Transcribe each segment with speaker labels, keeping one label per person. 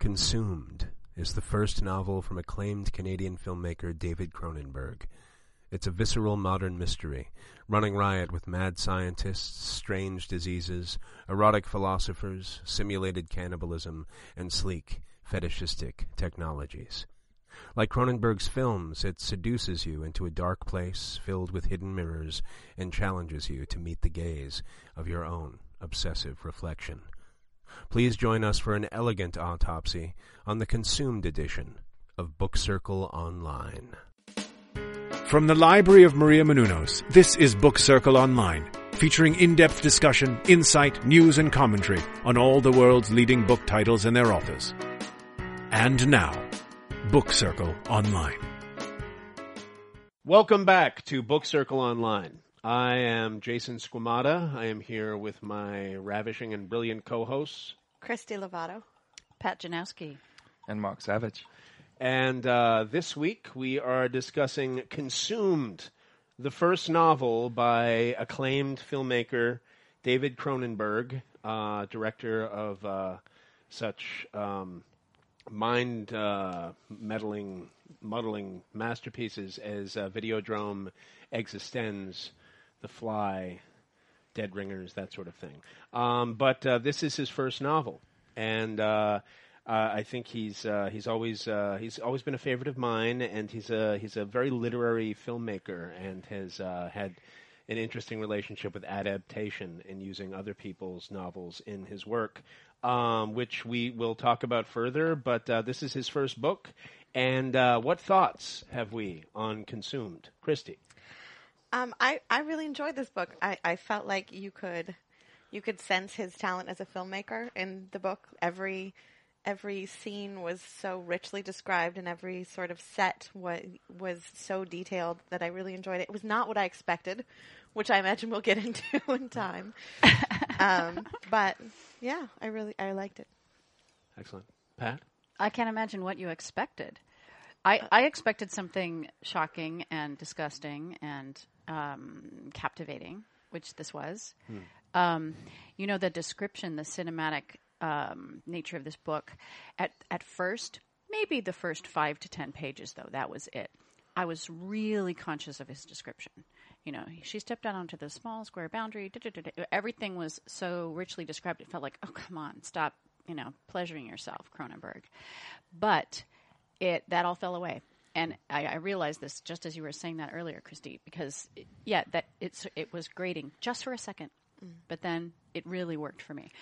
Speaker 1: Consumed is the first novel from acclaimed Canadian filmmaker David Cronenberg. It's a visceral modern mystery, running riot with mad scientists, strange diseases, erotic philosophers, simulated cannibalism, and sleek, fetishistic technologies. Like Cronenberg's films, it seduces you into a dark place filled with hidden mirrors and challenges you to meet the gaze of your own obsessive reflection. Please join us for an elegant autopsy on the Consumed edition of Book Circle Online.
Speaker 2: From the Library of Maria Menounos, this is Book Circle Online, featuring in-depth discussion, insight, news, and commentary on all the world's leading book titles and their authors. And now, Book Circle Online.
Speaker 1: Welcome back to Book Circle Online. I am Jason Squamata. I am here with my ravishing and brilliant co-hosts,
Speaker 3: Christy Lovato,
Speaker 4: Pat Janowski,
Speaker 5: and Mark Savage.
Speaker 1: And this week we are discussing Consumed, the first novel by acclaimed filmmaker David Cronenberg, director of such mind-muddling masterpieces as Videodrome, Existenz, The Fly, Dead Ringers, that sort of thing. But this is his first novel, and I think he's always been a favorite of mine, and he's a very literary filmmaker, and has had an interesting relationship with adaptation and using other people's novels in his work, which we will talk about further. But this is his first book, and what thoughts have we on Consumed, Christy?
Speaker 3: I really enjoyed this book. I felt like you could sense his talent as a filmmaker in the book. Every scene was so richly described, and every sort of set was so detailed that I really enjoyed it. It was not what I expected, which I imagine we'll get into in time. But yeah, I liked it.
Speaker 1: Excellent. Pat?
Speaker 4: I can't imagine what you expected. I expected something shocking and disgusting and captivating, which this was. The description, the cinematic nature of this book, at first, maybe the first 5 to 10 pages, though, that was it. I was really conscious of his description. She stepped out onto the small square boundary. Everything was so richly described. It felt like, oh, come on, stop, pleasuring yourself, Cronenberg. But that all fell away. And I realized this just as you were saying that earlier, Christy, because, it was grating just for a second. But then it really worked for me.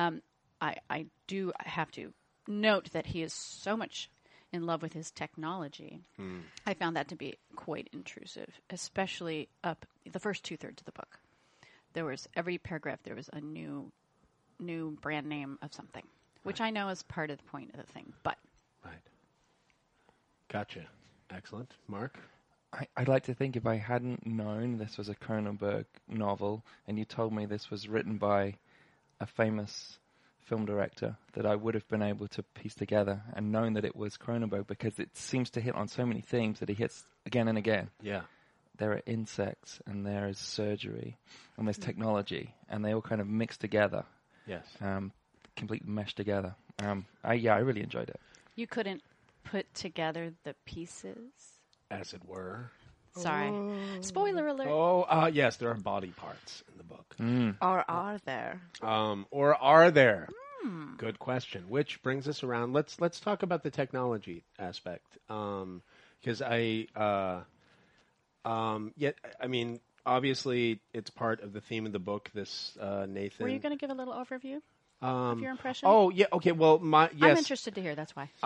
Speaker 4: I do have to note that he is so much in love with his technology. I found that to be quite intrusive, especially up the first 2/3 of the book. There was every paragraph there was a new brand name of something, which I know is part of the point of the thing. But
Speaker 1: right, gotcha. Excellent, Mark.
Speaker 5: I'd like to think if I hadn't known this was a Cronenberg novel, and you told me this was written by a famous film director, that I would have been able to piece together and known that it was Cronenberg, because it seems to hit on so many themes that he hits again and again. Yeah. There are insects, and there is surgery, and there's technology, and they all kind of mix together.
Speaker 1: Yes.
Speaker 5: Complete mesh together. I really enjoyed it.
Speaker 4: You couldn't put together the pieces?
Speaker 1: As it were.
Speaker 4: Sorry. Spoiler alert.
Speaker 1: Yes, there are body parts in the book.
Speaker 3: Or are there?
Speaker 1: Or are there? Good question. Which brings us around. Let's talk about the technology aspect. Because obviously it's part of the theme of the book. This Nathan.
Speaker 4: Were you going to give a little overview of your impression?
Speaker 1: Oh yeah. Okay. Well,
Speaker 4: I'm interested to hear. That's why.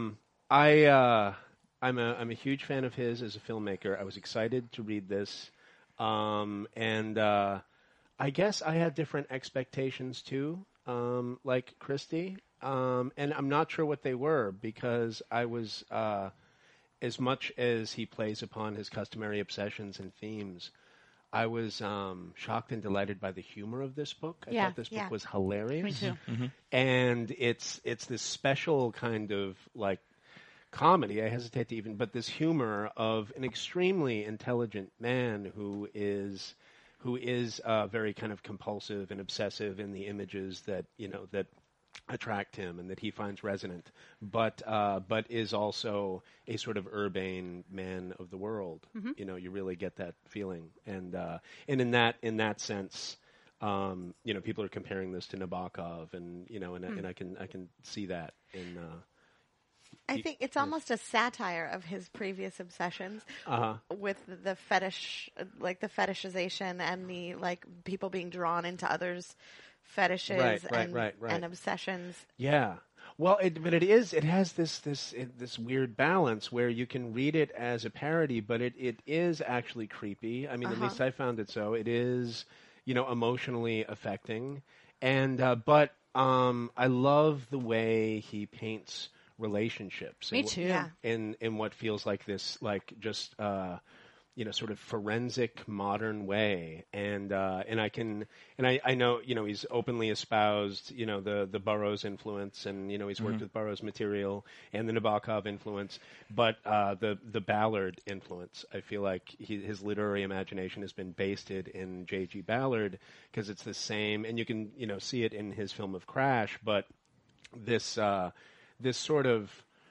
Speaker 1: I'm a huge fan of his as a filmmaker. I was excited to read this, and I guess I had different expectations too, like Christy, and I'm not sure what they were, because I was, as much as he plays upon his customary obsessions and themes, I was shocked and delighted by the humor of this book. I thought this book was hilarious.
Speaker 4: Me too.
Speaker 1: And it's this special kind of like comedy, I hesitate to even, but this humor of an extremely intelligent man who is very kind of compulsive and obsessive in the images that attract him and that he finds resonant, but is also a sort of urbane man of the world. You know, you really get that feeling, and in that sense, you know, people are comparing this to Nabokov, and you know, and I can see that in.
Speaker 3: I think it's almost a satire of his previous obsessions with the fetish, like the fetishization and the like people being drawn into others' fetishes and obsessions.
Speaker 1: Yeah. Well, but it has this weird balance where you can read it as a parody, but it is actually creepy. I mean, at least I found it so. It is, you know, emotionally affecting, and but I love the way he paints relationships.
Speaker 4: Me too. Yeah.
Speaker 1: In what feels like this, like just you know, sort of forensic modern way, and I know, you know, he's openly espoused, you know, the Burroughs influence, and you know, he's worked with Burroughs material and the Nabokov influence, but the Ballard influence, I feel like his literary imagination has been basted in J.G. Ballard, because it's the same, and you can, you know, see it in his film of Crash, but this sort of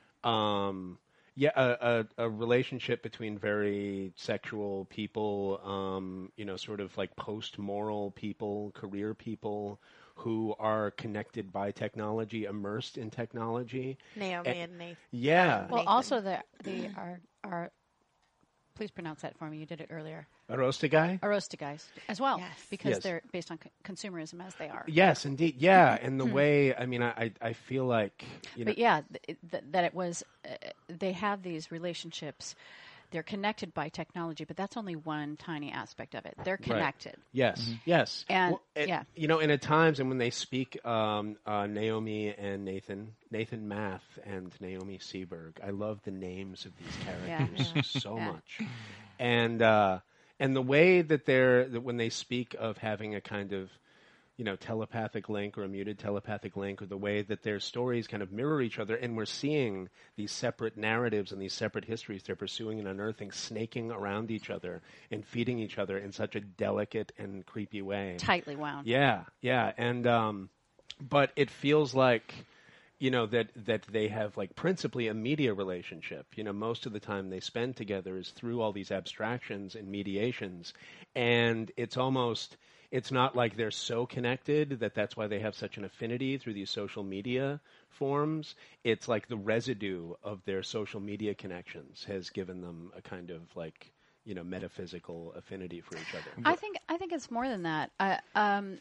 Speaker 1: a relationship between very sexual people, you know, sort of like post-moral people, career people who are connected by technology, immersed in technology.
Speaker 3: Naomi and Nathan.
Speaker 1: Yeah.
Speaker 4: Well, also they are. Please pronounce that for me. You did it earlier.
Speaker 1: Arostigais
Speaker 4: as well,
Speaker 3: yes.
Speaker 4: because they're based on consumerism as they are.
Speaker 1: Yes, indeed. Yeah, and the way, I mean, I feel like, you know.
Speaker 4: But yeah, that it was, they have these relationships. They're connected by technology, but that's only one tiny aspect of it. They're connected.
Speaker 1: Right. Yes, yes.
Speaker 4: And,
Speaker 1: you know, and at times, and when they speak, Naomi and Nathan Math and Naomi Seberg, I love the names of these characters so much. And the way that when they speak of having a kind of, you know, telepathic link or a muted telepathic link, or the way that their stories kind of mirror each other, and we're seeing these separate narratives and these separate histories they're pursuing and unearthing, snaking around each other and feeding each other in such a delicate and creepy way.
Speaker 4: Tightly wound.
Speaker 1: Yeah, yeah. And, but it feels like, you know, that they have like principally a media relationship. You know, most of the time they spend together is through all these abstractions and mediations, and it's not like they're so connected that's why they have such an affinity through these social media forms. It's like the residue of their social media connections has given them a kind of like, you know, metaphysical affinity for each other.
Speaker 4: I think it's more than that. I mean,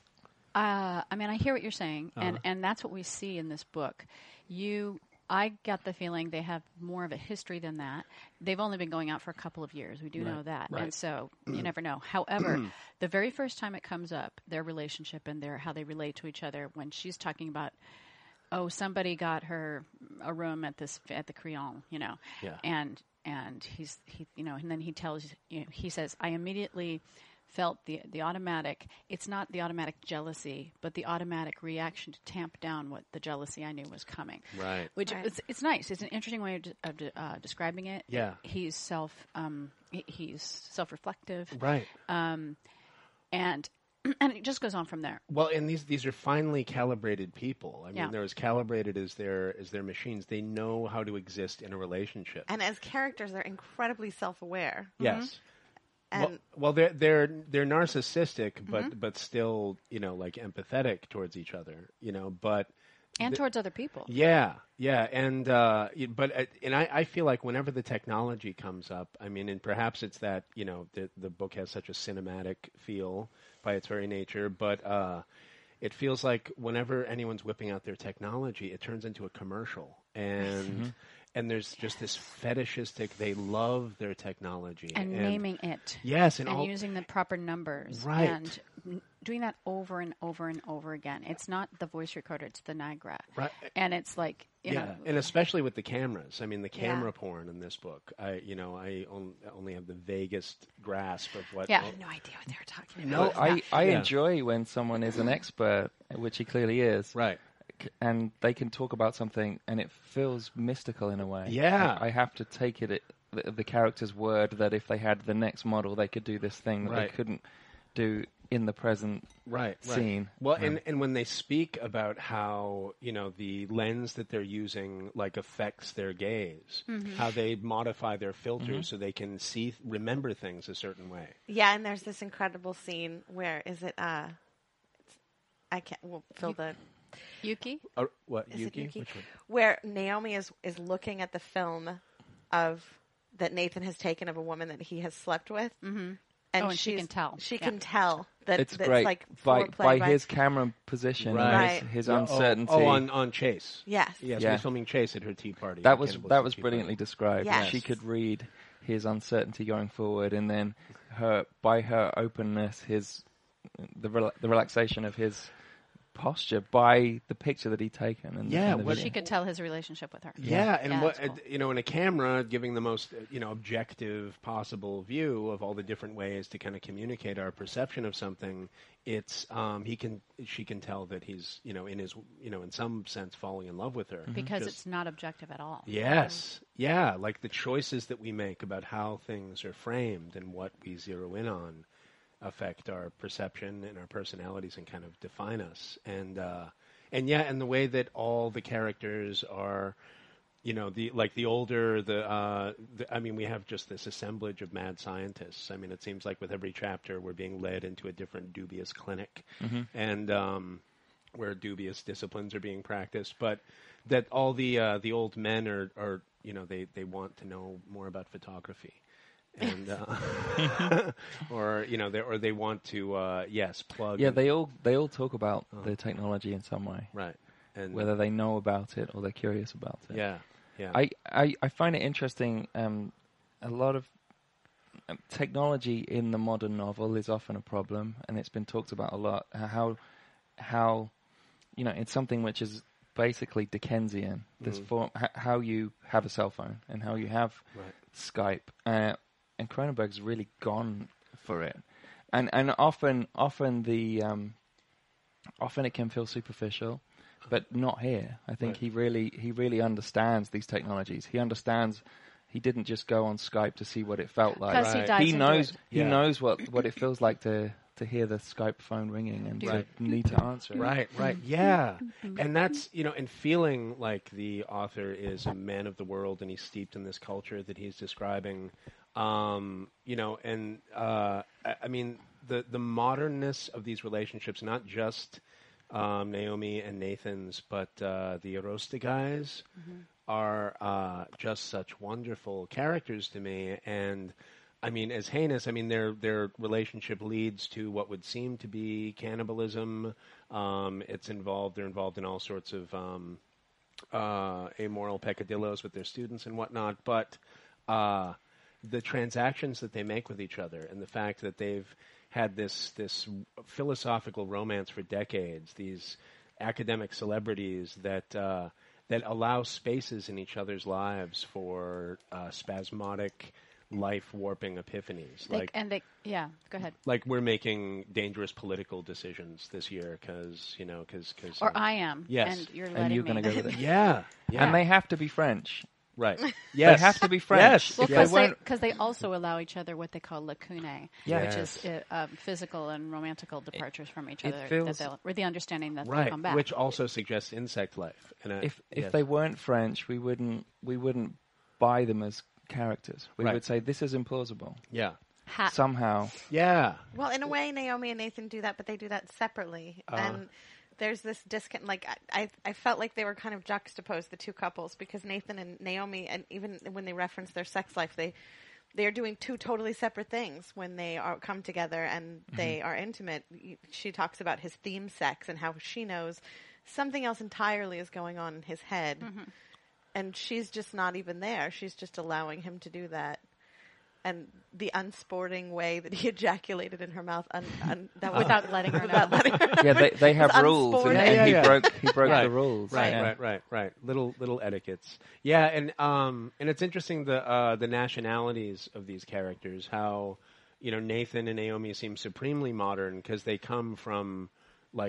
Speaker 4: I hear what you're saying, and that's what we see in this book. I got the feeling they have more of a history than that. They've only been going out for a couple of years. We do know that.
Speaker 1: Right.
Speaker 4: And so you never know. However, the very first time it comes up, their relationship and how they relate to each other, when she's talking about, oh, somebody got her a room at the Crillon, you know.
Speaker 1: Yeah.
Speaker 4: And he you know, and then he tells, you know, he says, I immediately felt the automatic, it's not the automatic jealousy, but the automatic reaction to tamp down what the jealousy I knew was coming.
Speaker 1: Right.
Speaker 4: Which it's nice. It's an interesting way of describing it.
Speaker 1: Yeah.
Speaker 4: He's self-reflective.
Speaker 1: Right.
Speaker 4: And it just goes on from there.
Speaker 1: Well, and these are finely calibrated people. I mean, they're as calibrated as their machines. They know how to exist in a relationship.
Speaker 3: And as characters, they're incredibly self-aware.
Speaker 1: Yes.
Speaker 3: And
Speaker 1: well, they're narcissistic, but still, you know, like empathetic towards each other, you know,
Speaker 4: and towards other people.
Speaker 1: Yeah, yeah, and I feel like whenever the technology comes up, I mean, and perhaps it's that, you know, the book has such a cinematic feel by its very nature, but it feels like whenever anyone's whipping out their technology, it turns into a commercial, and and there's just this fetishistic, they love their technology.
Speaker 4: And naming it.
Speaker 1: Yes.
Speaker 4: And using the proper numbers.
Speaker 1: Right.
Speaker 4: And doing that over and over and over again. It's not the voice recorder, it's the Niagara.
Speaker 1: Right.
Speaker 4: And it's like, you know.
Speaker 1: And especially with the cameras. I mean, the camera porn in this book, I only have the vaguest grasp of what...
Speaker 4: Yeah, I have no idea what they were talking about.
Speaker 5: No, I enjoy when someone is an expert, which he clearly is.
Speaker 1: Right.
Speaker 5: And they can talk about something, and it feels mystical in a way.
Speaker 1: Yeah.
Speaker 5: I have to take it the character's word that if they had the next model, they could do this thing that they couldn't do in the present scene.
Speaker 1: Well, and when they speak about how, the lens that they're using, like, affects their gaze, how they modify their filters so they can remember things a certain way.
Speaker 3: Yeah, and there's this incredible scene where, we'll fill the...
Speaker 4: Yuki?
Speaker 1: What,
Speaker 3: Is
Speaker 1: Yuki?
Speaker 3: it Yuki?
Speaker 1: Which one?
Speaker 3: Where Naomi is looking at the film that Nathan has taken of a woman that he has slept with.
Speaker 4: Mm-hmm. And she can tell.
Speaker 3: She can tell that
Speaker 5: It's
Speaker 3: that's
Speaker 5: great
Speaker 3: like
Speaker 5: by his camera position,
Speaker 3: Right.
Speaker 5: and his
Speaker 1: Yeah,
Speaker 5: uncertainty.
Speaker 1: on Chase.
Speaker 3: Yes.
Speaker 1: Yes,
Speaker 5: Yeah.
Speaker 1: we're filming Chase at her tea party.
Speaker 5: That
Speaker 1: at
Speaker 5: was
Speaker 1: Cannibalistic Tea
Speaker 5: brilliantly
Speaker 1: Party.
Speaker 5: described.
Speaker 3: Yes.
Speaker 5: She could read his uncertainty going forward, and then by her openness, the relaxation of his posture by the picture that he'd taken. And
Speaker 1: Yeah,
Speaker 5: and the
Speaker 1: what
Speaker 5: video.
Speaker 4: She could tell his relationship with her.
Speaker 1: Yeah, and
Speaker 4: Yeah,
Speaker 1: what
Speaker 4: that's cool.
Speaker 1: in a camera giving the most objective possible view of all the different ways to kind of communicate our perception of something. It's she can tell that he's in some sense falling in love with her
Speaker 4: Because it's not objective at all.
Speaker 1: Yes, yeah, like the choices that we make about how things are framed and what we zero in on affect our perception and our personalities and kind of define us. And the way that all the characters are, the older, we have just this assemblage of mad scientists. I mean, it seems like with every chapter we're being led into a different dubious clinic and where dubious disciplines are being practiced. But that all the old men are they want to know more about photography. And they want to plug.
Speaker 5: Yeah, they all talk about the technology in some way,
Speaker 1: right, and
Speaker 5: whether they know about it or they're curious about it.
Speaker 1: Yeah.
Speaker 5: I find it interesting. A lot of technology in the modern novel is often a problem, and it's been talked about a lot. How it's something which is basically Dickensian. This form, how you have a cell phone and how you have Skype. And Cronenberg's really gone for it, and often it can feel superficial, but not here. I think he really understands these technologies. He understands. He didn't just go on Skype to see what it felt like.
Speaker 4: Plus he dives
Speaker 5: He
Speaker 4: into
Speaker 5: knows.
Speaker 4: it.
Speaker 5: He knows what it feels like to hear the Skype phone ringing and to need to answer it.
Speaker 1: Right, yeah. And that's, and feeling like the author is a man of the world and he's steeped in this culture that he's describing, I mean, the modernness of these relationships, not just Naomi and Nathan's, but the Arosta guys are just such wonderful characters to me. And I mean, as heinous, their relationship leads to what would seem to be cannibalism. They're involved in all sorts of amoral peccadillos with their students and whatnot. But the transactions that they make with each other and the fact that they've had this philosophical romance for decades, these academic celebrities that allow spaces in each other's lives for spasmodic, life-warping epiphanies.
Speaker 4: Go ahead.
Speaker 1: Like we're making dangerous political decisions this year because
Speaker 4: Or I am.
Speaker 1: Yes.
Speaker 4: And you're
Speaker 5: And
Speaker 4: letting
Speaker 5: you're
Speaker 4: me.
Speaker 5: going to go with it.
Speaker 1: Yeah.
Speaker 5: And they have to be French.
Speaker 1: Right.
Speaker 5: They have to be French.
Speaker 1: Yes.
Speaker 4: Well,
Speaker 5: If they
Speaker 4: because they also allow each other what they call lacunae,
Speaker 5: Yes.
Speaker 4: which is physical and romantical departures from each
Speaker 5: it
Speaker 4: other,
Speaker 5: feels-
Speaker 4: with the understanding that they'll
Speaker 1: Right.
Speaker 4: come back.
Speaker 1: Which also suggests insect life. And
Speaker 5: If they weren't French, we wouldn't buy them as characters. We
Speaker 1: Right.
Speaker 5: would say this is implausible.
Speaker 1: Yeah.
Speaker 5: Somehow.
Speaker 1: Yeah.
Speaker 3: Well, in a way, Naomi and Nathan do that, but they do that separately. And there's this disconnect. Like I felt like they were kind of juxtaposed, the two couples, because Nathan and Naomi, and even when they reference their sex life, they are doing two totally separate things when they come together and they are intimate. She talks about his theme sex and how she knows something else entirely is going on in his head, and she's just not even there. She's just allowing him to do that. And the unsporting way that he ejaculated in her mouth
Speaker 4: Without letting her know.
Speaker 3: without letting her
Speaker 5: Yeah, they have
Speaker 3: It's
Speaker 5: rules, and,
Speaker 3: unsporting.
Speaker 5: and
Speaker 1: Yeah.
Speaker 5: he broke
Speaker 1: Right.
Speaker 5: the rules. Yeah.
Speaker 1: Right. Little etiquettes. Yeah, and it's interesting the nationalities of these characters. How Nathan and Naomi seem supremely modern because they come from like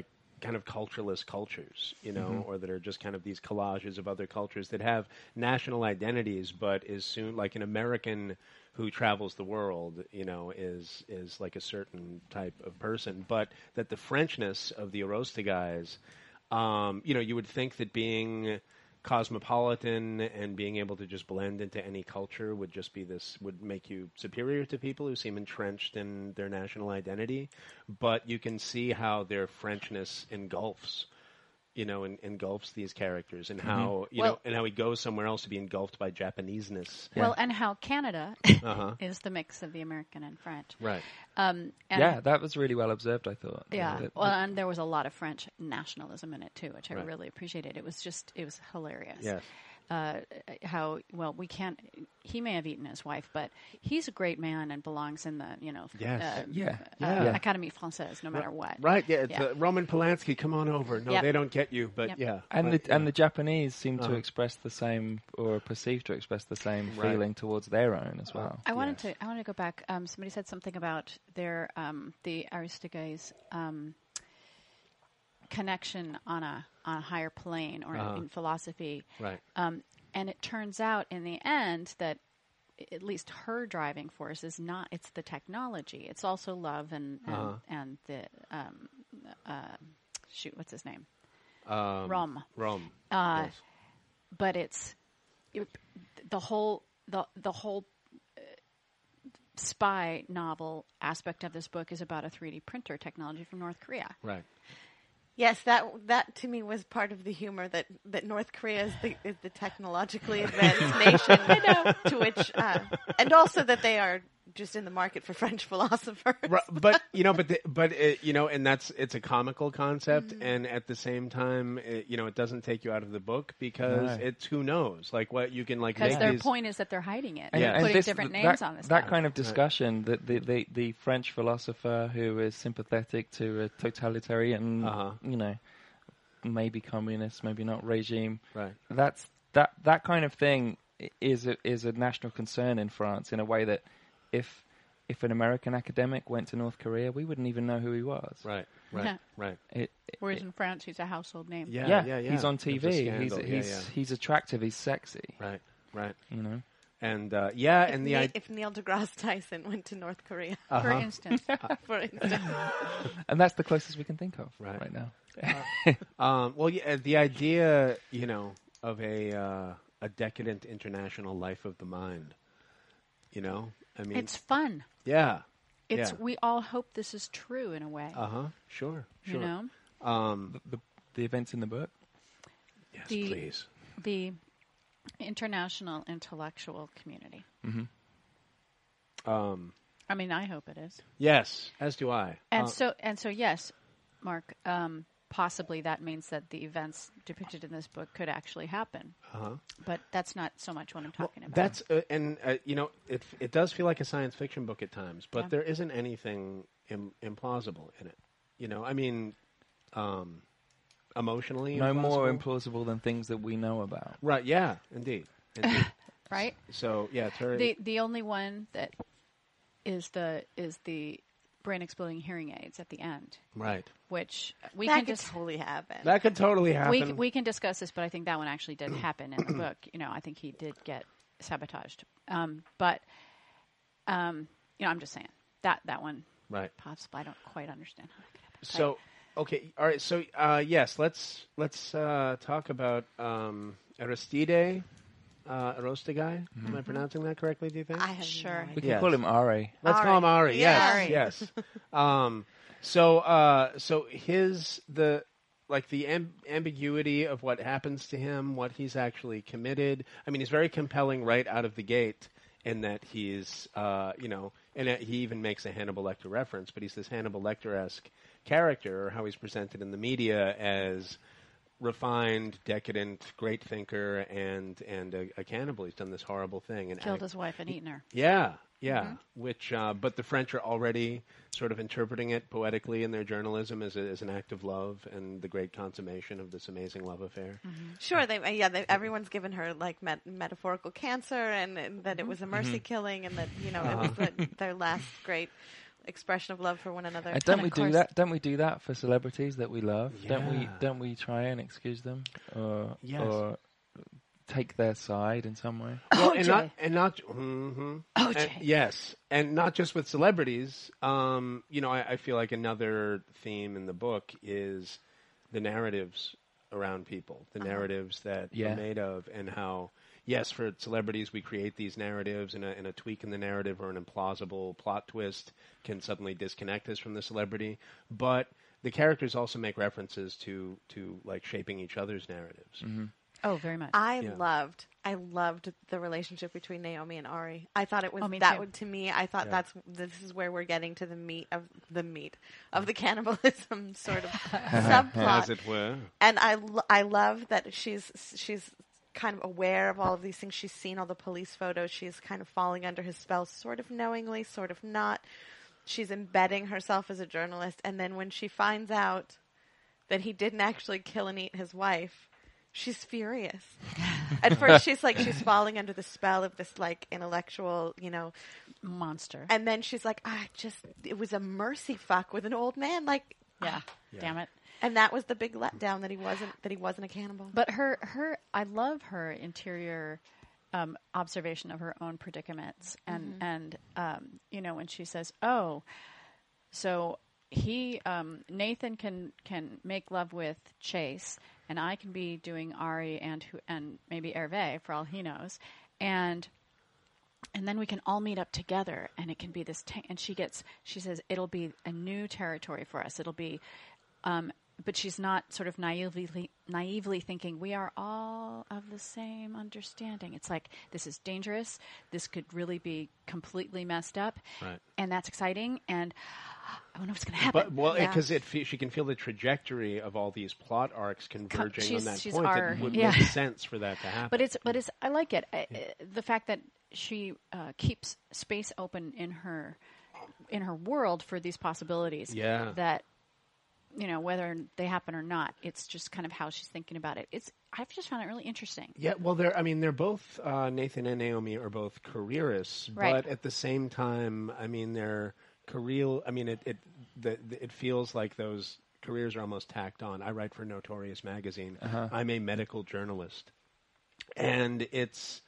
Speaker 1: kind of cultureless cultures, or that are just kind of these collages of other cultures that have national identities, but is soon like an American who travels the world, is like a certain type of person, but that the Frenchness of the Arosta guys, you would think that being cosmopolitan and being able to just blend into any culture would make you superior to people who seem entrenched in their national identity. But you can see how their Frenchness engulfs these characters, and how and how he goes somewhere else to be engulfed by Japaneseness.
Speaker 4: Yeah. Well, and how Canada is the mix of the American and French.
Speaker 1: Right.
Speaker 5: That was really well observed, I thought.
Speaker 4: Yeah. And there was a lot of French nationalism in it too, which I really appreciated. It was hilarious.
Speaker 1: Yes.
Speaker 4: He may have eaten his wife, but he's a great man and belongs in the, Académie Française, no matter what.
Speaker 1: Right, yeah. Roman Polanski, come on over. No, they don't get you, but yeah.
Speaker 5: And the Japanese seem to express the same, or perceive to express the same feeling towards their own as well.
Speaker 4: I wanted to go back. Somebody said something about their the Aristogais connection on a higher plane or in philosophy.
Speaker 1: Right.
Speaker 4: And it turns out in the end that at least her driving force is not, it's the technology. It's also love and the, what's his name? Rom.
Speaker 1: Yes.
Speaker 4: But it's the whole spy novel aspect of this book is about a 3D printer technology from North Korea.
Speaker 1: Right.
Speaker 3: Yes, that to me was part of the humor that North Korea is the technologically advanced nation, to which, and also that they are just in the market for French philosophers.
Speaker 1: Right, but and it's a comical concept, and at the same time, it doesn't take you out of the book because it's who knows, like what you can like.
Speaker 4: Because their point is that they're hiding it, and putting different names on this.
Speaker 5: That kind of discussion, that the French philosopher who is sympathetic to a totalitarian, maybe communist, maybe not regime.
Speaker 1: Right.
Speaker 5: That kind of thing is a national concern in France in a way that. If an American academic went to North Korea, we wouldn't even know who he was.
Speaker 1: Right.
Speaker 4: Whereas in France, he's a household name.
Speaker 1: Yeah.
Speaker 5: He's on TV. He's attractive. He's sexy.
Speaker 1: Right. And
Speaker 3: if Neil deGrasse Tyson went to North Korea,
Speaker 4: for instance,
Speaker 5: and that's the closest we can think of right now.
Speaker 1: The idea, of a decadent international life of the mind. I mean,
Speaker 4: it's fun.
Speaker 1: Yeah.
Speaker 4: We all hope this is true in a way.
Speaker 1: Sure.
Speaker 4: The
Speaker 5: events in the book.
Speaker 1: Yes, please.
Speaker 4: The international intellectual community. I mean, I hope it is.
Speaker 1: Yes, as do I.
Speaker 4: And so yes, Mark. Possibly that means that the events depicted in this book could actually happen. But that's not so much what I'm talking about.
Speaker 1: That's it does feel like a science fiction book at times, but there isn't anything implausible in it. I mean, emotionally,
Speaker 5: no more implausible than things that we know about.
Speaker 1: Right? Yeah, indeed.
Speaker 4: Right.
Speaker 1: So yeah,
Speaker 4: the only one that is the brain exploding hearing aids at the end.
Speaker 1: Right.
Speaker 4: Which
Speaker 3: could totally happen.
Speaker 1: That could totally happen.
Speaker 4: We can discuss this, but I think that one actually did happen in the book. I think he did get sabotaged. I'm just saying that one.
Speaker 1: Right.
Speaker 4: Possibly, I don't quite understand how it could happen.
Speaker 1: So, okay, all right. So, yes, let's talk about Aristide. Arostagai? Am I pronouncing that correctly, do you think?
Speaker 3: I have sure.
Speaker 5: We can call him Ari.
Speaker 1: Let's call him Ari.
Speaker 3: Yeah.
Speaker 1: Yes. So the ambiguity of what happens to him, what he's actually committed. I mean, he's very compelling right out of the gate in that he's, and he even makes a Hannibal Lecter reference, but he's this Hannibal Lecter-esque character, or how he's presented in the media as refined, decadent, great thinker, and a cannibal. He's done this horrible thing and
Speaker 4: killed his wife and eaten her.
Speaker 1: Yeah. Which, but the French are already sort of interpreting it poetically in their journalism as an act of love and the great consummation of this amazing love affair.
Speaker 3: Sure, everyone's given her like metaphorical cancer, and that it was a mercy killing, and that it was their last great expression of love for one another.
Speaker 5: And don't
Speaker 4: And
Speaker 5: we
Speaker 4: of
Speaker 5: do
Speaker 4: course-
Speaker 5: that? Don't we do that for celebrities that we love?
Speaker 1: Yeah.
Speaker 5: Don't we try and excuse them
Speaker 1: Yes.
Speaker 5: or take their side in some way?
Speaker 1: Well,
Speaker 4: OJ.
Speaker 1: and yes, and not just with celebrities. I feel like another theme in the book is the narratives around people, the narratives that
Speaker 5: Yeah.
Speaker 1: are made of, and how, yes, for celebrities we create these narratives, and a tweak in the narrative or an implausible plot twist can suddenly disconnect us from the celebrity, but the characters also make references to like shaping each other's narratives.
Speaker 4: Oh, very much.
Speaker 3: I
Speaker 1: Yeah.
Speaker 3: loved the relationship between Naomi and Ari. I thought it was
Speaker 4: Oh, me
Speaker 3: that
Speaker 4: too.
Speaker 3: would, to me. I thought
Speaker 1: Yeah.
Speaker 3: this is where we're getting to the meat of the cannibalism sort of subplot.
Speaker 1: As it were.
Speaker 3: And I love that she's kind of aware of all of these things. She's seen all the police photos. She's kind of falling under his spell, sort of knowingly, sort of not. She's embedding herself as a journalist, and then when she finds out that he didn't actually kill and eat his wife, she's furious. At first, she's falling under the spell of this like intellectual,
Speaker 4: Monster.
Speaker 3: and then she's like, it was a mercy fuck with an old man, like,
Speaker 4: Yeah. Damn it.
Speaker 3: and that was the big letdown that he wasn't a cannibal.
Speaker 4: But I love her interior observation of her own predicaments, and when she says, "Oh, so he Nathan can make love with Chase, and I can be doing Ari and maybe Hervé for all he knows, and then we can all meet up together, and it can be this." And she says it'll be a new territory for us. It'll be. But she's not sort of naively thinking we are all of the same understanding. It's like, this is dangerous. This could really be completely messed up,
Speaker 1: Right.
Speaker 4: and that's exciting. And I don't know what's going to happen.
Speaker 1: But
Speaker 3: Yeah.
Speaker 1: because she can feel the trajectory of all these plot arcs converging on that
Speaker 4: she's
Speaker 1: point,
Speaker 4: our-
Speaker 1: it would
Speaker 4: yeah.
Speaker 1: make sense for that to happen.
Speaker 4: But it's I like it. The fact that she keeps space open in her world for these possibilities.
Speaker 1: Yeah.
Speaker 4: That. Whether they happen or not, it's just kind of how she's thinking about it. I've just found it really interesting.
Speaker 1: Yeah, well, they're both Nathan and Naomi are both careerists,
Speaker 4: Right.
Speaker 1: but at the same time, they're career. It feels like those careers are almost tacked on. I write for Notorious magazine. I'm a medical journalist, and it's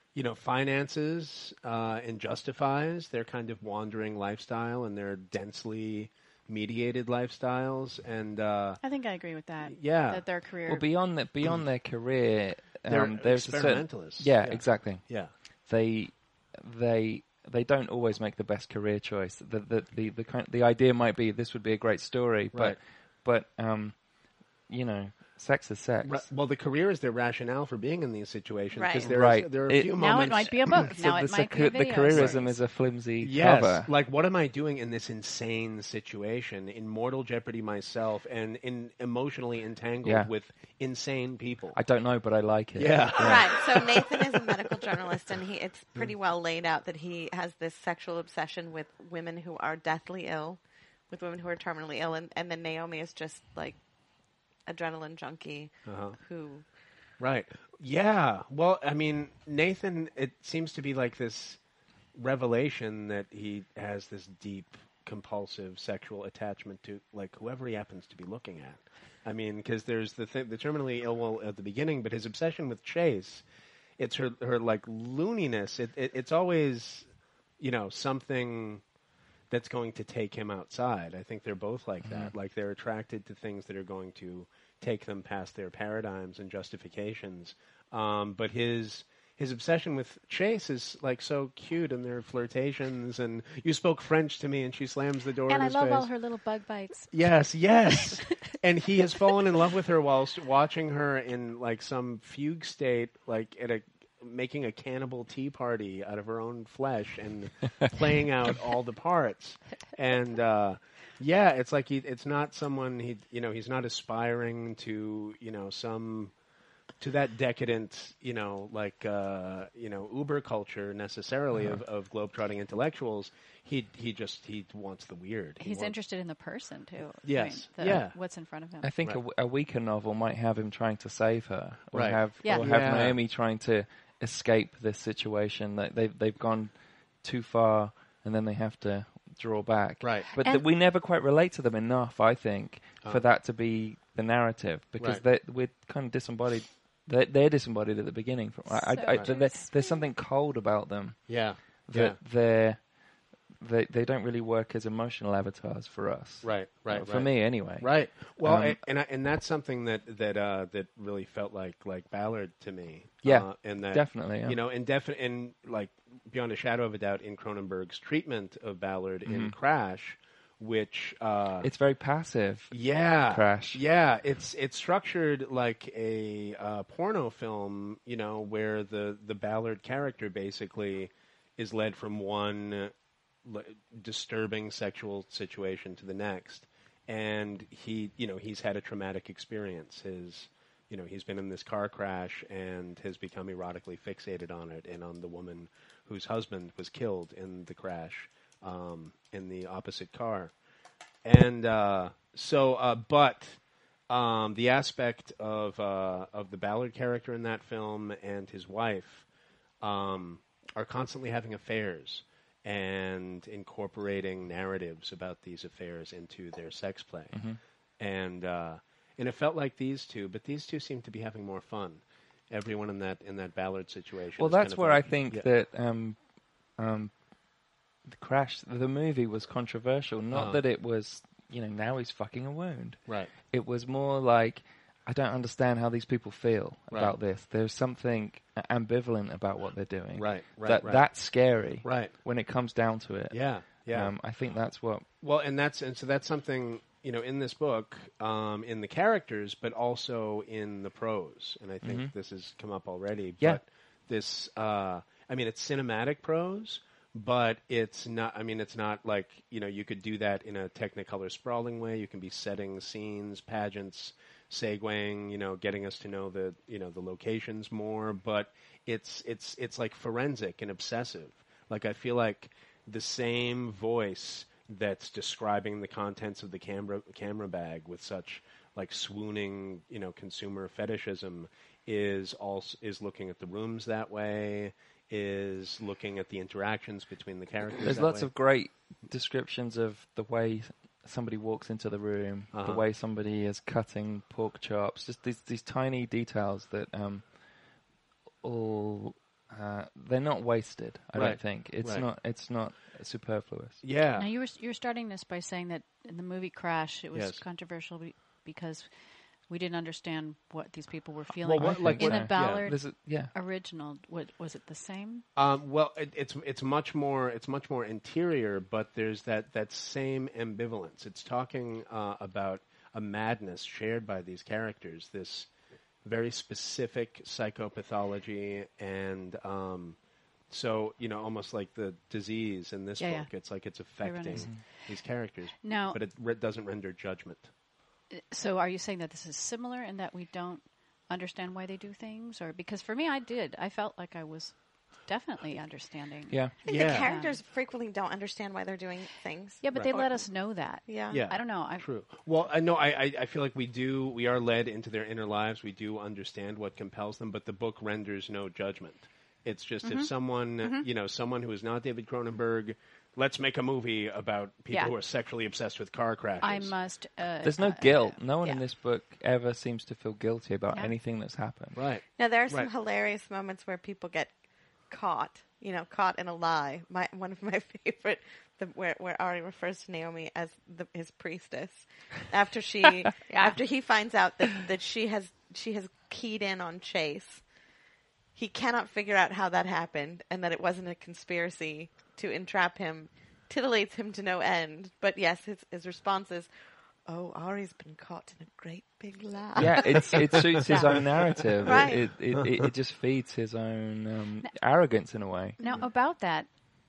Speaker 1: finances and justifies their kind of wandering lifestyle and their densely mediated lifestyles, and
Speaker 4: I think I agree with that.
Speaker 1: Yeah.
Speaker 4: That their career.
Speaker 5: Well, beyond their career,
Speaker 1: They're
Speaker 5: there's a certain,
Speaker 1: experimentalists.
Speaker 5: yeah,
Speaker 1: Yeah.
Speaker 5: exactly.
Speaker 1: yeah.
Speaker 5: They don't always make the best career choice. The idea might be this would be a great story,
Speaker 1: Right.
Speaker 5: but sex is sex.
Speaker 1: Well, the career is their rationale for being in these situations, because
Speaker 3: Right.
Speaker 1: there are a
Speaker 5: It-
Speaker 1: few
Speaker 4: now
Speaker 1: moments.
Speaker 4: it might be a book.
Speaker 5: So
Speaker 4: now it might be a
Speaker 5: the
Speaker 4: video.
Speaker 5: careerism
Speaker 4: series.
Speaker 5: is a flimsy
Speaker 1: Yes,
Speaker 5: cover.
Speaker 1: like what am I doing in this insane situation, in mortal jeopardy myself, and emotionally entangled
Speaker 5: Yeah.
Speaker 1: with insane people?
Speaker 5: I don't know, but I like it.
Speaker 1: Yeah.
Speaker 3: Right. So Nathan is a medical journalist, and it's pretty well laid out that he has this sexual obsession with women who are deathly ill, with women who are terminally ill, and then Naomi is just like adrenaline junkie who.
Speaker 1: Right. Yeah. Well, Nathan, it seems to be like this revelation that he has this deep, compulsive sexual attachment to, like, whoever he happens to be looking at. Because there's the terminally ill one at the beginning, but his obsession with Chase, it's her like looniness. It's always, something that's going to take him outside. I think they're both like that. Like, they're attracted to things that are going to take them past their paradigms and justifications. But his obsession with Chase is like so cute, and their flirtations, and you spoke French to me, and she slams the door in
Speaker 4: And I
Speaker 1: his
Speaker 4: love
Speaker 1: face.
Speaker 4: all her little bug bites.
Speaker 1: Yes, yes. And he has fallen in love with her whilst watching her in like some fugue state, like making a cannibal tea party out of her own flesh and playing out all the parts. And it's like it's not someone he's not aspiring to to that decadent Uber culture necessarily of globetrotting intellectuals. He wants the weird.
Speaker 4: He's interested in the person too.
Speaker 1: Yes.
Speaker 4: What's in front of him.
Speaker 5: I think a weaker novel might have him trying to save her, or
Speaker 1: Right.
Speaker 5: have
Speaker 4: Yeah.
Speaker 5: Naomi trying to escape this situation. That they've gone too far, and then they have to draw back.
Speaker 1: Right.
Speaker 5: But we never quite relate to them enough, I think, for that to be the narrative, because we're kind of disembodied. They're disembodied at the beginning. There's something cold about them.
Speaker 1: Yeah.
Speaker 5: That they don't really work as emotional avatars for us.
Speaker 1: Right.
Speaker 5: For me, anyway.
Speaker 1: Right. Well, and that's something that really felt like Ballard to me.
Speaker 5: Yeah.
Speaker 1: And that
Speaker 5: definitely. Yeah.
Speaker 1: You know, and like beyond a shadow of a doubt, in Cronenberg's treatment of Ballard in Crash, which
Speaker 5: it's very passive.
Speaker 1: Yeah.
Speaker 5: Crash.
Speaker 1: Yeah. It's structured like a porno film. You know, where the Ballard character basically is led from one disturbing sexual situation to the next, and he's had a traumatic experience. He's been in this car crash and has become erotically fixated on it and on the woman whose husband was killed in the crash in the opposite car. And but the aspect of the Ballard character in that film and his wife are constantly having affairs and incorporating narratives about these affairs into their sex play. And it felt like these two seem to be having more fun. Everyone in that Ballard situation.
Speaker 5: Well, that's where I think that the Crash, the movie, was controversial. Not that it was, now he's fucking a wound.
Speaker 1: Right.
Speaker 5: It was more like, I don't understand how these people feel about this. There's something ambivalent about what they're doing.
Speaker 1: Right.
Speaker 5: That's scary.
Speaker 1: Right.
Speaker 5: When it comes down to it.
Speaker 1: Yeah.
Speaker 5: I think that's what.
Speaker 1: Well, so that's something in this book, in the characters, but also in the prose, and I think this has come up already.
Speaker 5: Yeah.
Speaker 1: But this, it's cinematic prose. But it's not. It's not like you could do that in a Technicolor sprawling way. You can be setting scenes, pageants, segueing, getting us to know the locations more. But it's like forensic and obsessive. Like I feel like the same voice that's describing the contents of the camera bag with such like swooning, consumer fetishism is looking at the rooms that way. Is looking at the interactions between the characters.
Speaker 5: There's lots of great descriptions of the way somebody walks into the room, the way somebody is cutting pork chops, just these tiny details that they're not wasted. I don't think it's not superfluous.
Speaker 1: Yeah.
Speaker 4: Now you were starting this by saying that in the movie Crash it was controversial because we didn't understand what these people were feeling. In the Ballard original, was it the same?
Speaker 1: Well, it's much more interior, but there's that same ambivalence. It's talking about a madness shared by these characters, this very specific psychopathology, and so almost like the disease in this book. It's like it's affecting these characters, but it doesn't render judgment.
Speaker 4: So are you saying that this is similar in that we don't understand why they do things? Or because for me, I felt like I was definitely understanding.
Speaker 5: Yeah.
Speaker 3: I think the characters frequently don't understand why they're doing things.
Speaker 4: Yeah, but they let us know that.
Speaker 3: Yeah.
Speaker 4: I don't know.
Speaker 1: True. Well, I feel like we are led into their inner lives. We do understand what compels them, but the book renders no judgment. It's just if someone, someone who is not David Cronenberg, let's make a movie about people who are sexually obsessed with car crashes.
Speaker 4: I must.
Speaker 5: There's no guilt. No one in this book ever seems to feel guilty about anything that's happened.
Speaker 1: Right.
Speaker 3: Now, there are some hilarious moments where people get caught in a lie. One of my favorite, where Ari refers to Naomi as his priestess, after he finds out that she has keyed in on Chase. He cannot figure out how that happened and that it wasn't a conspiracy to entrap him. Titillates him to no end. But yes, his response is, "Oh, Ari's been caught in a great big lie."
Speaker 5: Yeah, it suits his own narrative.
Speaker 3: Right.
Speaker 5: It just feeds his own arrogance in a way.
Speaker 4: Now, about that,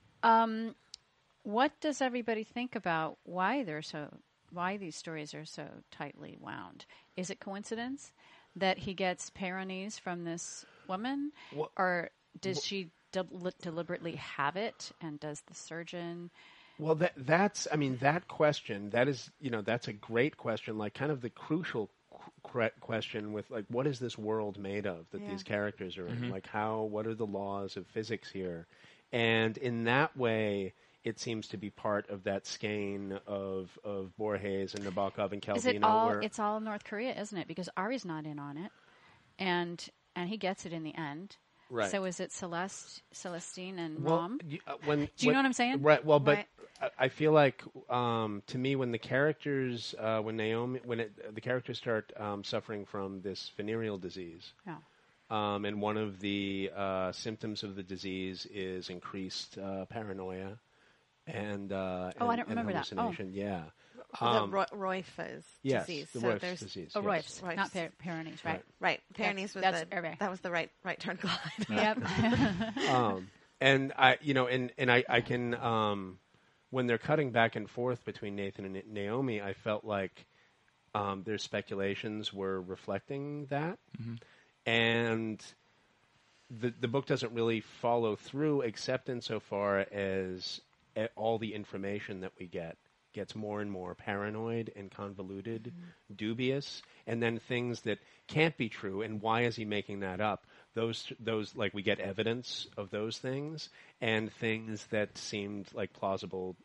Speaker 4: what does everybody think about why these stories are so tightly wound? Is it coincidence that he gets Peyronie's from this woman, or does she deliberately have it, and does the surgeon?
Speaker 1: Well, that's that question, that's a great question, like kind of the crucial question with like, what is this world made of that these characters are in? Like what are the laws of physics here? And in that way, it seems to be part of that skein of Borges and Nabokov and Calvino.
Speaker 4: Is it all? It's all North Korea, isn't it? Because Ari's not in on it, and he gets it in the end.
Speaker 1: Right.
Speaker 4: So is it Celestine and Rom?
Speaker 1: Do you
Speaker 4: know what I'm saying?
Speaker 1: Right. Well, but
Speaker 3: Right.
Speaker 1: I feel like to me when the characters the characters start suffering from this venereal disease,
Speaker 4: Yeah.
Speaker 1: and one of the symptoms of the disease is increased paranoia and
Speaker 4: I don't remember that. Oh.
Speaker 1: hallucination. Yeah.
Speaker 3: The Roif's
Speaker 1: Yes,
Speaker 3: disease.
Speaker 1: the
Speaker 3: So
Speaker 1: Roif's
Speaker 3: there's
Speaker 1: disease.
Speaker 4: Oh,
Speaker 1: yes.
Speaker 4: Roif's, not Pyrenees, right?
Speaker 3: right. Pyrenees was
Speaker 4: that's
Speaker 3: the
Speaker 4: Hervé.
Speaker 3: that was the right turn glide.
Speaker 4: Yep.
Speaker 1: And I can when they're cutting back and forth between Nathan and Naomi, I felt like their speculations were reflecting that, and the book doesn't really follow through, except insofar as all the information that we gets more and more paranoid and convoluted, dubious, and then things that can't be true. And why is he making that up? Those like we get evidence of those things, and things that seemed like plausible,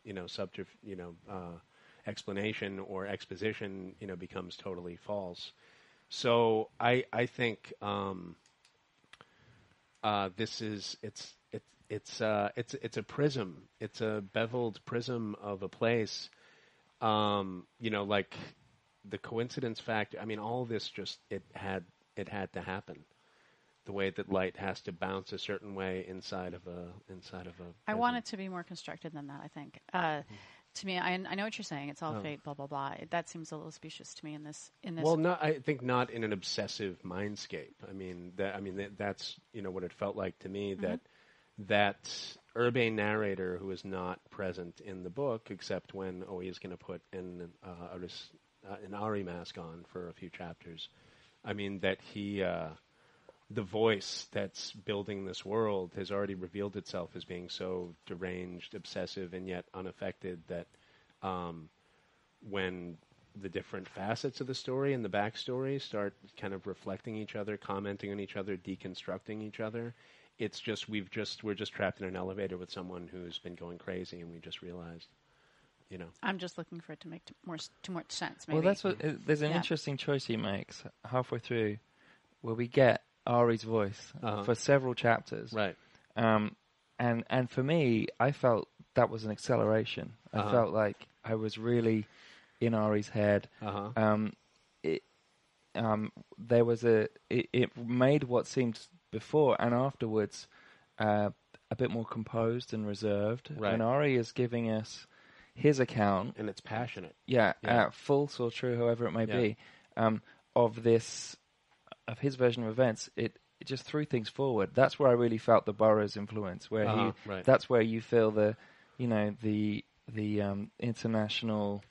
Speaker 1: explanation or exposition, becomes totally false. So I think this is it's a prism. It's a beveled prism of a place. Like the coincidence factor. I mean, all this just it had to happen. The way that light has to bounce a certain way inside of a.
Speaker 4: I want it to be more constructed than that. I think. To me, I know what you're saying. It's all fate, blah blah blah. That seems a little specious to me in this.
Speaker 1: Well, I think not in an obsessive mindscape. I mean, that's what it felt like to me. That urbane narrator who is not present in the book, except when he is going to put an Ari mask on for a few chapters. I mean, that he. The voice that's building this world has already revealed itself as being so deranged, obsessive, and yet unaffected that when the different facets of the story and the backstory start kind of reflecting each other, commenting on each other, deconstructing each other, it's just we're just trapped in an elevator with someone who's been going crazy, and we just realized,
Speaker 4: I'm just looking for it to make too much sense. Maybe.
Speaker 5: Well, that's what. There's an interesting choice he makes halfway through, where we get Ari's voice for several chapters,
Speaker 1: right?
Speaker 5: And for me, I felt that was an acceleration. I felt like I was really in Ari's head. There was it made what seemed before and afterwards a bit more composed and reserved.
Speaker 1: Right.
Speaker 5: And Ari is giving us his account,
Speaker 1: and it's passionate.
Speaker 5: False or true, however it may be, of this. Of his version of events, it just threw things forward. That's where I really felt the Burroughs influence. Where that's where you feel the international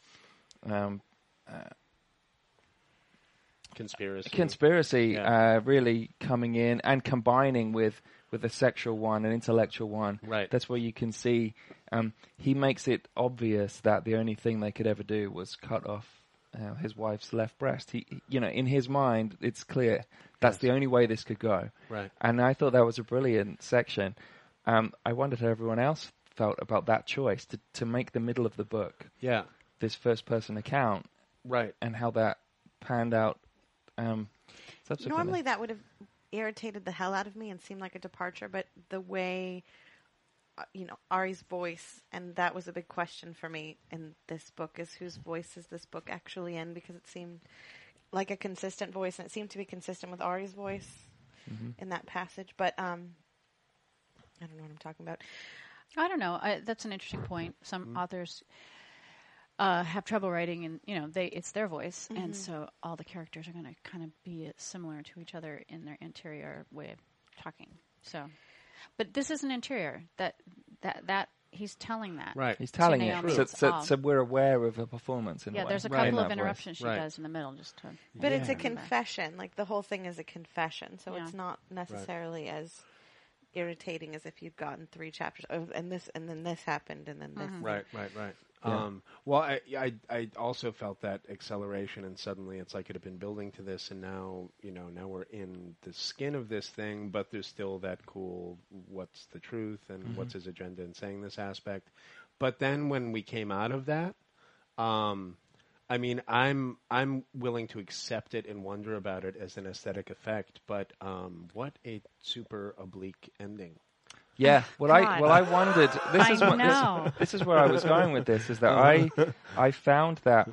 Speaker 5: conspiracy really coming in and combining with a sexual one, an intellectual one.
Speaker 1: Right.
Speaker 5: That's where you can see he makes it obvious that the only thing they could ever do was cut off his wife's left breast. He, in his mind, it's clear that's the only way this could go.
Speaker 1: Right.
Speaker 5: And I thought that was a brilliant section. I wondered how everyone else felt about that choice to make the middle of the book this first-person account.
Speaker 1: Right.
Speaker 5: And how that panned out subsequently.
Speaker 3: Normally that would have irritated the hell out of me and seemed like a departure, but the way... Ari's voice, and that was a big question for me in this book, is whose voice is this book actually in, because it seemed like a consistent voice, and it seemed to be consistent with Ari's voice in that passage, but I don't know what I'm talking about.
Speaker 4: I don't know. That's an interesting point. Some authors have trouble writing, and it's their voice, and so all the characters are going to kind of be similar to each other in their interior way of talking. So... But this is an interior that he's telling that.
Speaker 1: Right.
Speaker 5: He's telling
Speaker 4: Naomi.
Speaker 5: it. So we're aware of a performance in a way.
Speaker 4: There's a couple of interruptions she does in the middle just to...
Speaker 3: But it's a confession. Like, the whole thing is a confession. So it's not necessarily as irritating as if you'd gotten 3 chapters. Oh, and then this happened, and then this.
Speaker 1: Right.
Speaker 5: Yeah.
Speaker 1: Well, I also felt that acceleration, and suddenly it's like it had been building to this, and now now we're in the skin of this thing, but there's still that cool what's the truth and what's his agenda in saying this aspect. But then when we came out of that, I mean, I'm willing to accept it and wonder about it as an aesthetic effect. But what a super oblique ending.
Speaker 5: Yeah,
Speaker 4: God.
Speaker 5: I wondered. This is where I was going with this. Is that I found that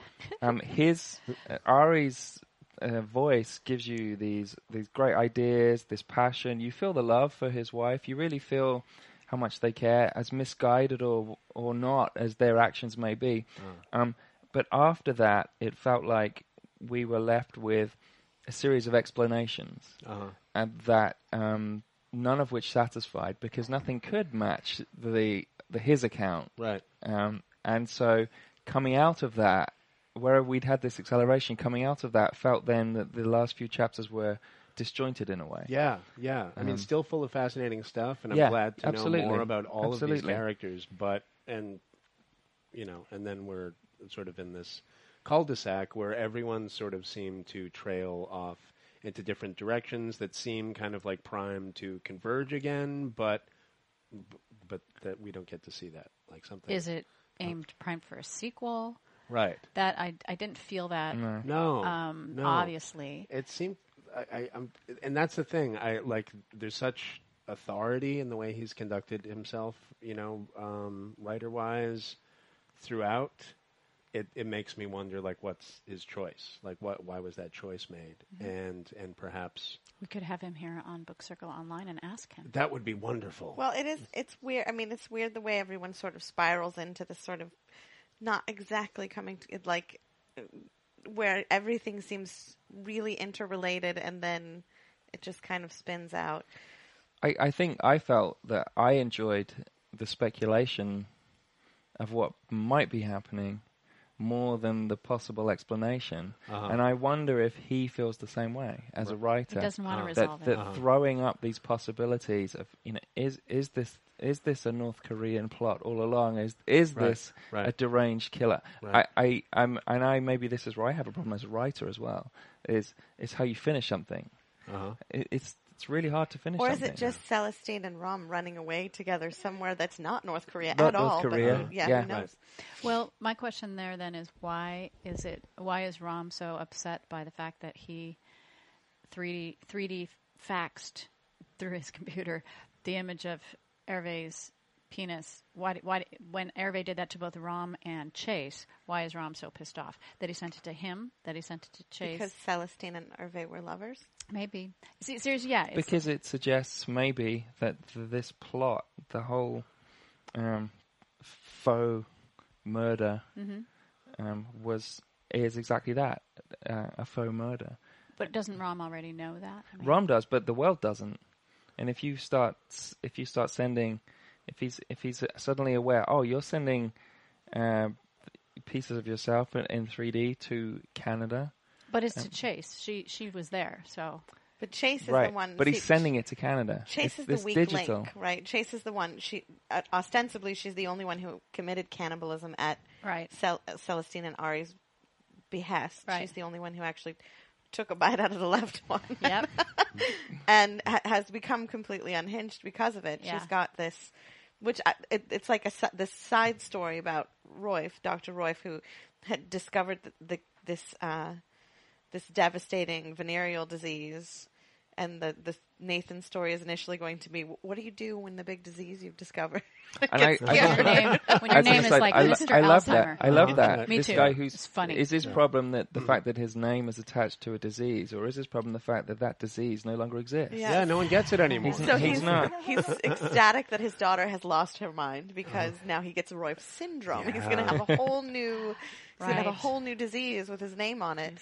Speaker 5: Ari's voice gives you these great ideas, this passion. You feel the love for his wife. You really feel how much they care, as misguided or not as their actions may be. But after that, it felt like we were left with a series of explanations, and that none of which satisfied, because nothing could match his account.
Speaker 1: Right.
Speaker 5: And so coming out of that, where we'd had this acceleration, coming out of that felt then that the last few chapters were disjointed in a way.
Speaker 1: Yeah. I mean, still full of fascinating stuff, and I'm
Speaker 5: Yeah,
Speaker 1: glad to
Speaker 5: absolutely.
Speaker 1: know more about all of these
Speaker 5: Absolutely.
Speaker 1: characters. And then we're sort of in this cul-de-sac where everyone sort of seemed to trail off into different directions that seem kind of like primed to converge again, but that we don't get to see that. Like something.
Speaker 4: Is it aimed primed for a sequel?
Speaker 1: Right.
Speaker 4: That I didn't feel that.
Speaker 1: No.
Speaker 4: Obviously.
Speaker 1: It seemed, and that's the thing. There's such authority in the way he's conducted himself, writer-wise, throughout. It makes me wonder, like, what's his choice? Like, why was that choice made? Mm-hmm. And perhaps
Speaker 4: we could have him here on Book Circle Online and ask him.
Speaker 1: That would be wonderful.
Speaker 3: Well, it's weird. I mean, it's weird the way everyone sort of spirals into this sort of not exactly coming to, like, where everything seems really interrelated and then it just kind of spins out.
Speaker 5: I think I felt that I enjoyed the speculation of what might be happening more than the possible explanation. And I wonder if he feels the same way as a writer.
Speaker 4: He doesn't want to resolve it.
Speaker 5: That throwing up these possibilities of, is this a North Korean plot all along? Is this a deranged killer?
Speaker 1: Right.
Speaker 5: Maybe this is where I have a problem as a writer as well. Is how you finish something. It's really hard to finish
Speaker 3: Or
Speaker 5: something.
Speaker 3: is it just Celestine and Rom running away together somewhere that's not North Korea
Speaker 5: Not
Speaker 3: at
Speaker 5: North
Speaker 3: all?
Speaker 5: Korea.
Speaker 3: But,
Speaker 5: Yeah.
Speaker 3: who knows?
Speaker 4: Well, my question there then is why is Rom so upset by the fact that he 3D faxed through his computer the image of Hervé's penis? Why when Hervé did that to both Rom and Chase, why is Rom so pissed off? That he sent it to him? That he sent it to Chase?
Speaker 3: Because Celestine and Hervé were lovers?
Speaker 4: Maybe. Seriously, yeah.
Speaker 5: Because it suggests maybe that this plot, the whole faux murder, is exactly that, a faux murder.
Speaker 4: But doesn't Rom already know that? I mean,
Speaker 5: Rom does, but the world doesn't. And if you start sending, if he's suddenly aware, you're sending pieces of yourself in 3D to Canada.
Speaker 4: But it's to Chase. She was there, so.
Speaker 3: But Chase is the one.
Speaker 5: But he's sending it to Canada.
Speaker 3: Chase is the weak
Speaker 5: digital
Speaker 3: link, right? Chase is the one. She ostensibly she's the only one who committed cannibalism at Celestine and Ari's behest.
Speaker 4: Right.
Speaker 3: She's the only one who actually took a bite out of the left one.
Speaker 4: Yep.
Speaker 3: And has become completely unhinged because of it.
Speaker 4: Yeah.
Speaker 3: She's got this, which it's like this side story about Royf, Dr. Royf, who had discovered this devastating venereal disease, and the Nathan story is initially going to be, what do you do when the big disease you've discovered?
Speaker 4: When your name is like Mr.
Speaker 5: I love
Speaker 4: Alzheimer.
Speaker 5: that. I love that.
Speaker 4: Me
Speaker 5: this
Speaker 4: too.
Speaker 5: guy
Speaker 4: It's funny.
Speaker 5: Is his problem that the fact that his name is attached to a disease, or is his problem the fact that disease no longer exists?
Speaker 3: Yeah.
Speaker 1: No one gets it anymore.
Speaker 5: He's not.
Speaker 3: He's ecstatic that his daughter has lost her mind because now he gets Royf syndrome. Yeah. He's going to have a whole new, gonna have a whole new disease with his name on it.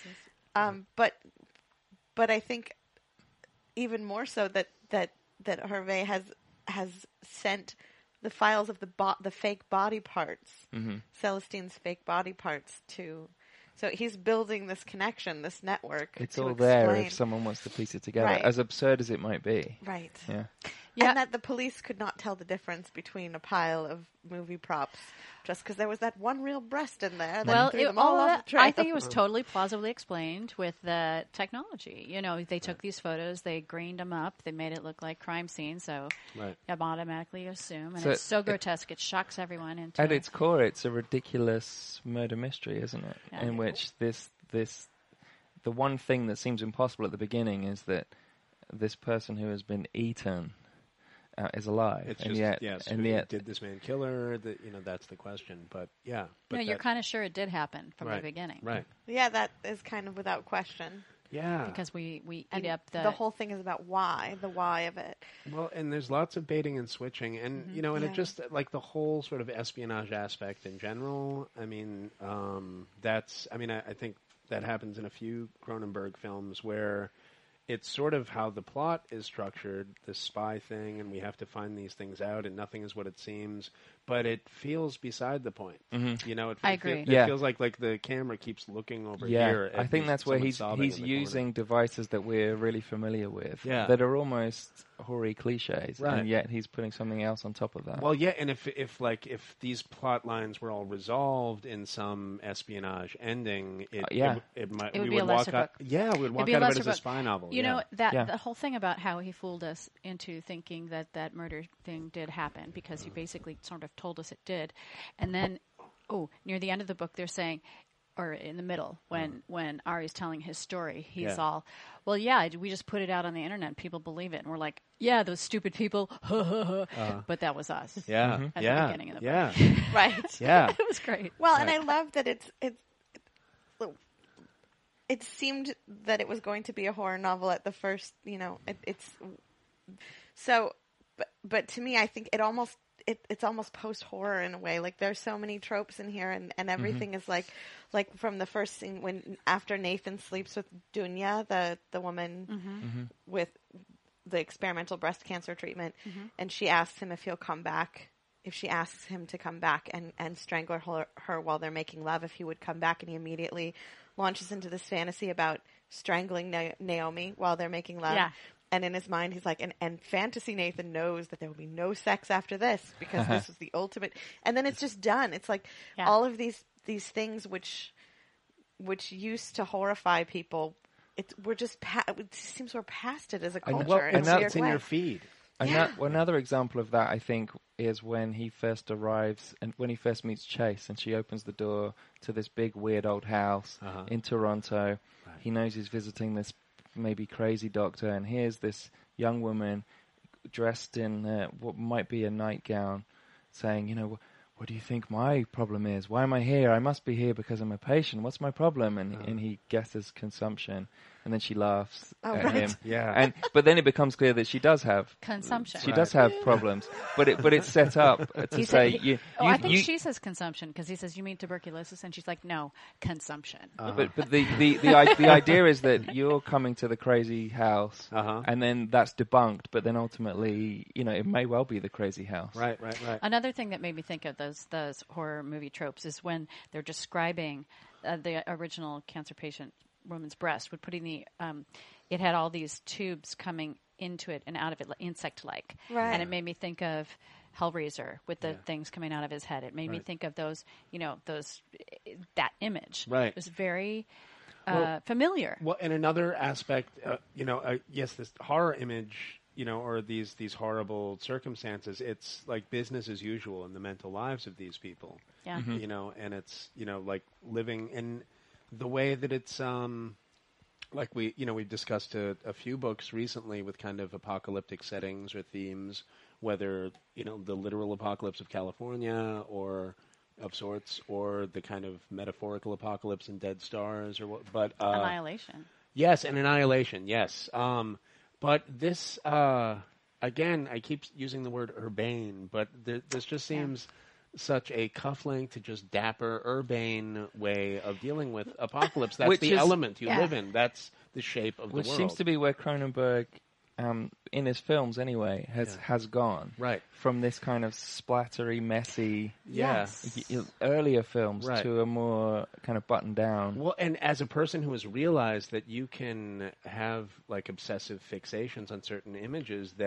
Speaker 3: But I think even more so that Hervé has sent the files of the fake body parts, Celestine's fake body parts to. So he's building this connection, this network.
Speaker 5: It's
Speaker 3: to
Speaker 5: all
Speaker 3: explain.
Speaker 5: there if someone wants to piece it together,
Speaker 3: Right.
Speaker 5: as absurd as it might be.
Speaker 3: Right.
Speaker 5: Yeah.
Speaker 4: Yeah.
Speaker 3: And that the police could not tell the difference between a pile of movie props just because there was that one real breast in there that threw them all off the trail.
Speaker 4: I think it was totally plausibly explained with the technology. You know, they took these photos, they greened them up, they made it look like crime scenes, so you automatically assume. And it's so grotesque, it shocks everyone.
Speaker 5: At its core, it's a ridiculous murder mystery, isn't it?
Speaker 4: Yeah.
Speaker 5: In which the one thing that seems impossible at the beginning is that this person who has been eaten is alive,
Speaker 1: It's
Speaker 5: and
Speaker 1: just,
Speaker 5: yet,
Speaker 1: yes,
Speaker 5: and yet,
Speaker 1: did this man kill her? That's the question. But yeah, but
Speaker 4: no, you're kind of sure it did happen from the beginning,
Speaker 1: right?
Speaker 3: Yeah, that is kind of without question.
Speaker 1: Yeah,
Speaker 4: because we eat
Speaker 3: And
Speaker 4: up
Speaker 3: the whole thing is about the why of it.
Speaker 1: Well, and there's lots of baiting and switching, and and it just like the whole sort of espionage aspect in general. I mean, I think that happens in a few Cronenberg films where it's sort of how the plot is structured, this spy thing, and we have to find these things out, and nothing is what it seems. But it feels beside the point.
Speaker 5: Mm-hmm.
Speaker 1: You know,
Speaker 4: I agree.
Speaker 1: It feels like the camera keeps looking over here.
Speaker 5: I think that's where he's using devices that we're really familiar with, that are almost hoary cliches, and yet he's putting something else on top of that.
Speaker 1: Well, yeah, and if these plot lines were all resolved in some espionage ending,
Speaker 4: it would be a lesser book.
Speaker 1: Yeah, we would walk out of it as a spy novel.
Speaker 4: You know, the whole thing about how he fooled us into thinking that murder thing did happen, because he basically sort of told us it did. And then, near the end of the book, they're saying, or in the middle, when Ari's telling his story, he's all, well, yeah, we just put it out on the internet and people believe it. And we're like, yeah, those stupid people. But that was us.
Speaker 1: Yeah.
Speaker 4: At the beginning of the book.
Speaker 3: Right.
Speaker 1: Yeah.
Speaker 4: It was great.
Speaker 3: Well, and I love that it seemed that it was going to be a horror novel at the first, it's so, but to me, I think it's almost post-horror in a way. Like, there's so many tropes in here, and everything is like from the first scene after Nathan sleeps with Dunya, the woman with the experimental breast cancer treatment, and she asks him if he'll come back, if she asks him to come back and strangle her while they're making love, if he would come back, and he immediately launches into this fantasy about strangling Naomi while they're making love.
Speaker 4: Yeah.
Speaker 3: And in his mind, he's like, and Fantasy Nathan knows that there will be no sex after this, because this was the ultimate. And then it's just done. It's like all of these things which used to horrify people. It seems we're past it as a culture.
Speaker 1: It's in your feed.
Speaker 5: Another example of that, I think, is when he first arrives and when he first meets Chase, and she opens the door to this big weird old house in Toronto. Right. He knows he's visiting this maybe crazy doctor, and here's this young woman dressed in what might be a nightgown, saying, what do you think my problem is? Why am I here? I must be here because I'm a patient. What's my problem? And he guesses consumption, and then she laughs at him.
Speaker 1: Yeah.
Speaker 5: But then it becomes clear that she does have
Speaker 4: consumption.
Speaker 5: She does have problems, but it's set up to say
Speaker 4: I think she says consumption, because he says, you mean tuberculosis, and she's like, no, consumption.
Speaker 5: But the idea is that you're coming to the crazy house, and then that's debunked. But then ultimately, it may well be the crazy house.
Speaker 1: Right.
Speaker 4: Another thing that made me think of those horror movie tropes is when they're describing the original cancer patient woman's breast, with putting it had all these tubes coming into it and out of it, insect-like.
Speaker 3: Right.
Speaker 4: And it made me think of Hellraiser with the things coming out of his head. It made me think of those, that image.
Speaker 1: Right.
Speaker 4: It was very familiar.
Speaker 1: Well, and another aspect, yes, this horror image, or these horrible circumstances, it's like business as usual in the mental lives of these people.
Speaker 4: Yeah.
Speaker 1: And it's, like living in the way that it's, like we've discussed a few books recently with kind of apocalyptic settings or themes, whether, the literal apocalypse of California or of sorts, or the kind of metaphorical apocalypse in Dead Stars, or what, but,
Speaker 4: Annihilation.
Speaker 1: Yes, and Annihilation, yes. But this, again, I keep using the word urbane, but this just seems such a cufflink to just dapper, urbane way of dealing with apocalypse. That's the element you live in. That's the shape of the world.
Speaker 5: Which seems to be where Cronenberg, in his films anyway, has gone.
Speaker 1: Right.
Speaker 5: From this kind of splattery, messy earlier films to a more kind of buttoned down.
Speaker 1: Well, and as a person who has realized that you can have like obsessive fixations on certain images that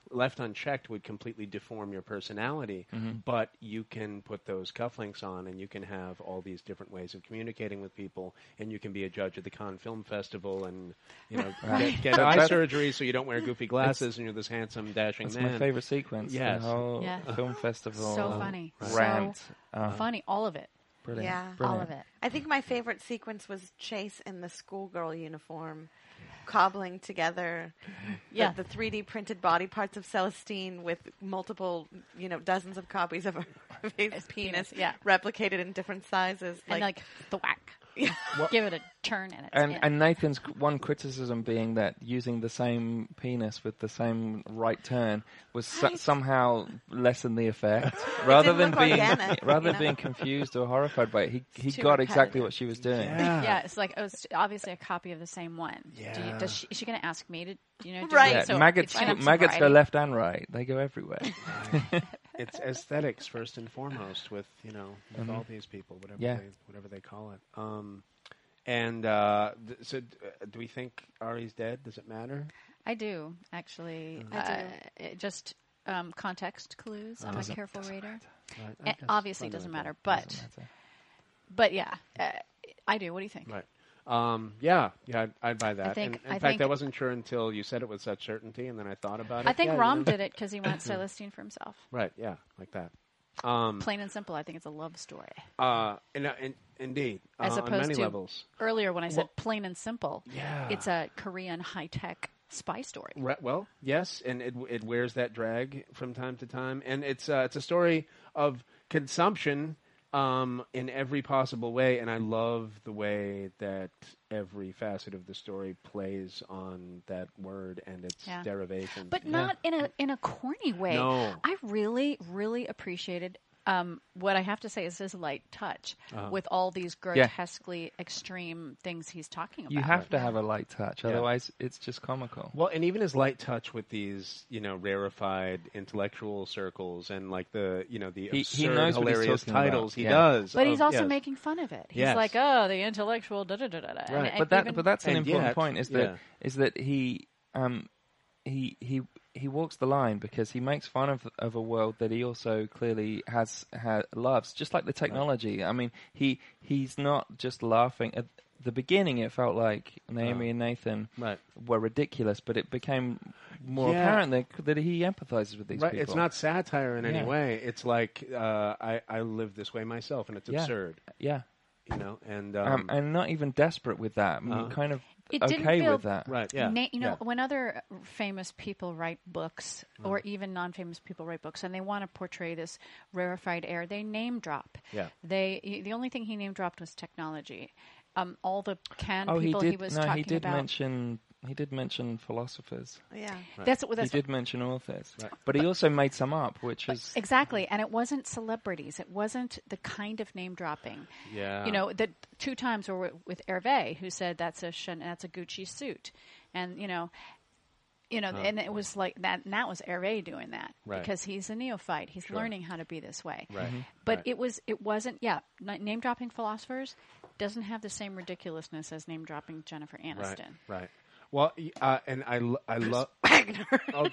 Speaker 1: left unchecked would completely deform your personality. But you can put those cufflinks on, and you can have all these different ways of communicating with people, and you can be a judge at the Cannes Film Festival, and get eye surgery so you don't wear goofy glasses, and you're this handsome, dashing
Speaker 5: That's
Speaker 1: man.
Speaker 5: my favorite sequence.
Speaker 1: Yes.
Speaker 5: The whole film festival.
Speaker 4: So funny.
Speaker 5: Rant.
Speaker 4: So funny. All of it.
Speaker 5: Brilliant.
Speaker 3: Yeah.
Speaker 5: Brilliant.
Speaker 4: All of it.
Speaker 3: I think my favorite sequence was Chase in the schoolgirl uniform, cobbling together the 3D printed body parts of Celestine with multiple, dozens of copies of his penis replicated in different sizes.
Speaker 4: And like thwack. Give it a turn and it's in.
Speaker 5: And Nathan's one criticism being that using the same penis with the same right turn was somehow lessen the effect, rather than being confused or horrified by it. He got exactly what she was doing.
Speaker 4: Yeah, it's like it's obviously a copy of the same one.
Speaker 1: Yeah.
Speaker 4: Is she going to ask me to do
Speaker 3: Right.
Speaker 4: it? So
Speaker 5: maggots
Speaker 4: it's
Speaker 5: maggots go left and right. They go everywhere.
Speaker 1: It's aesthetics first and foremost with with all these people, whatever they call it. So do we think Ari's dead? Does it matter?
Speaker 4: I do, actually. Just context clues. I'm a careful reader.
Speaker 1: Right.
Speaker 4: Obviously, it doesn't matter, but yeah, I do. What do you think?
Speaker 1: Right. I'd buy that. In fact, I wasn't sure until you said it with such certainty, and then I thought about it.
Speaker 4: I think Rom did it because he wants Celestine for himself.
Speaker 1: Right, yeah, like that.
Speaker 4: Plain and simple, I think it's a love story.
Speaker 1: Indeed,
Speaker 4: As
Speaker 1: on
Speaker 4: opposed
Speaker 1: many
Speaker 4: to
Speaker 1: levels.
Speaker 4: Earlier when I said plain and simple,
Speaker 1: Yeah.
Speaker 4: it's a Korean high-tech spy story.
Speaker 1: Well, yes, and it wears that drag from time to time, and it's a story of consumption in every possible way, and I love the way that every facet of the story plays on that word and its derivation.
Speaker 4: But not in a corny way.
Speaker 1: No.
Speaker 4: I really, really appreciated what I have to say is his light touch with all these grotesquely extreme things he's talking about.
Speaker 5: You have to have a light touch, otherwise it's just comical.
Speaker 1: Well, and even his light touch with these, rarefied intellectual circles and like the absurd,
Speaker 5: knows what he's
Speaker 1: hilarious
Speaker 5: talking
Speaker 1: titles.
Speaker 5: about.
Speaker 1: He
Speaker 5: Yeah.
Speaker 1: does.
Speaker 4: But he's also making fun of it. He's
Speaker 1: Yes.
Speaker 4: like, oh, the intellectual da-da-da-da-da.
Speaker 1: Right.
Speaker 4: And
Speaker 5: But that's an
Speaker 1: and
Speaker 5: important
Speaker 1: yet,
Speaker 5: point. Is that he walks the line because he makes fun of a world that he also clearly loves, just like the technology. I mean, he's not just laughing. At the beginning, it felt like Naomi and Nathan were ridiculous, but it became more apparent that he empathizes with these people.
Speaker 1: It's not satire in any way. It's like I live this way myself, and it's absurd.
Speaker 5: Yeah.
Speaker 1: And
Speaker 5: not even desperate with that. I mean, kind of
Speaker 4: It didn't
Speaker 5: okay
Speaker 4: feel
Speaker 5: with that.
Speaker 1: Right, yeah.
Speaker 4: When other famous people write books, or even non-famous people write books, and they want to portray this rarefied air, they name drop.
Speaker 1: Yeah.
Speaker 4: The only thing he name dropped was technology. All the people he was talking about.
Speaker 5: He did mention philosophers.
Speaker 3: Yeah.
Speaker 4: That's
Speaker 5: He did mention authors. Right. But he also made some up, which is...
Speaker 4: Exactly, and it wasn't celebrities. It wasn't the kind of name-dropping.
Speaker 1: Yeah.
Speaker 4: The 2 times were with Hervé, who said that's a Gucci suit. And, and it was like that, and that was Hervé doing that.
Speaker 1: Right.
Speaker 4: Because he's a neophyte. He's learning how to be this way.
Speaker 1: Right. Mm-hmm.
Speaker 4: But it wasn't, name-dropping philosophers doesn't have the same ridiculousness as name-dropping Jennifer Aniston.
Speaker 1: Right. Well, and I love
Speaker 3: Wagner.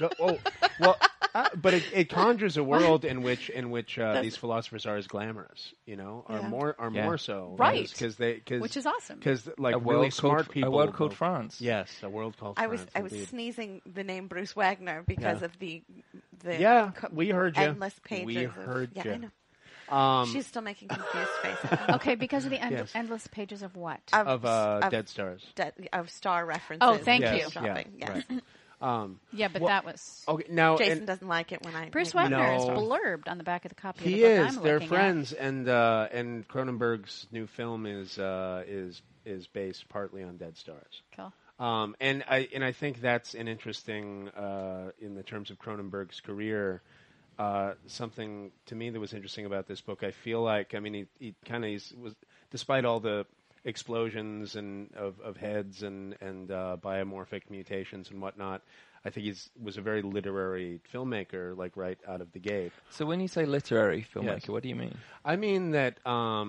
Speaker 1: but it conjures a world in which these philosophers are as glamorous, more so,
Speaker 4: right?
Speaker 1: Which
Speaker 4: is awesome.
Speaker 1: Because really smart people,
Speaker 5: a world called France.
Speaker 1: Yes, a world called France.
Speaker 3: I was sneezing the name Bruce Wagner because of the
Speaker 1: we heard you.
Speaker 3: endless pages.
Speaker 1: We heard you.
Speaker 3: I know. She's still making confused faces.
Speaker 4: Okay, because of the endless pages of what?
Speaker 1: Of Dead Stars.
Speaker 3: Of star references.
Speaker 4: Oh, thank
Speaker 1: you.
Speaker 3: Yes.
Speaker 1: Right.
Speaker 4: That was...
Speaker 1: Okay, now...
Speaker 3: Jason doesn't like it when I...
Speaker 4: Bruce Wagner is blurbed on the back of the copy of the
Speaker 1: He
Speaker 4: book
Speaker 1: is.
Speaker 4: I'm
Speaker 1: They're
Speaker 4: looking
Speaker 1: friends, and Cronenberg's new film is based partly on Dead Stars.
Speaker 4: Cool.
Speaker 1: And I think that's an interesting, in the terms of Cronenberg's career, something to me that was interesting about this book. I feel like, he kind of was, despite all the explosions and of heads and biomorphic mutations and whatnot, I think was a very literary filmmaker, like right out of the gate.
Speaker 5: So when you say literary filmmaker,
Speaker 1: Yes.
Speaker 5: what do you mean?
Speaker 1: I mean that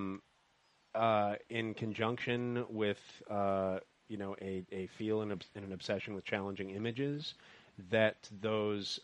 Speaker 1: in conjunction with a feel and an obsession with challenging images, that those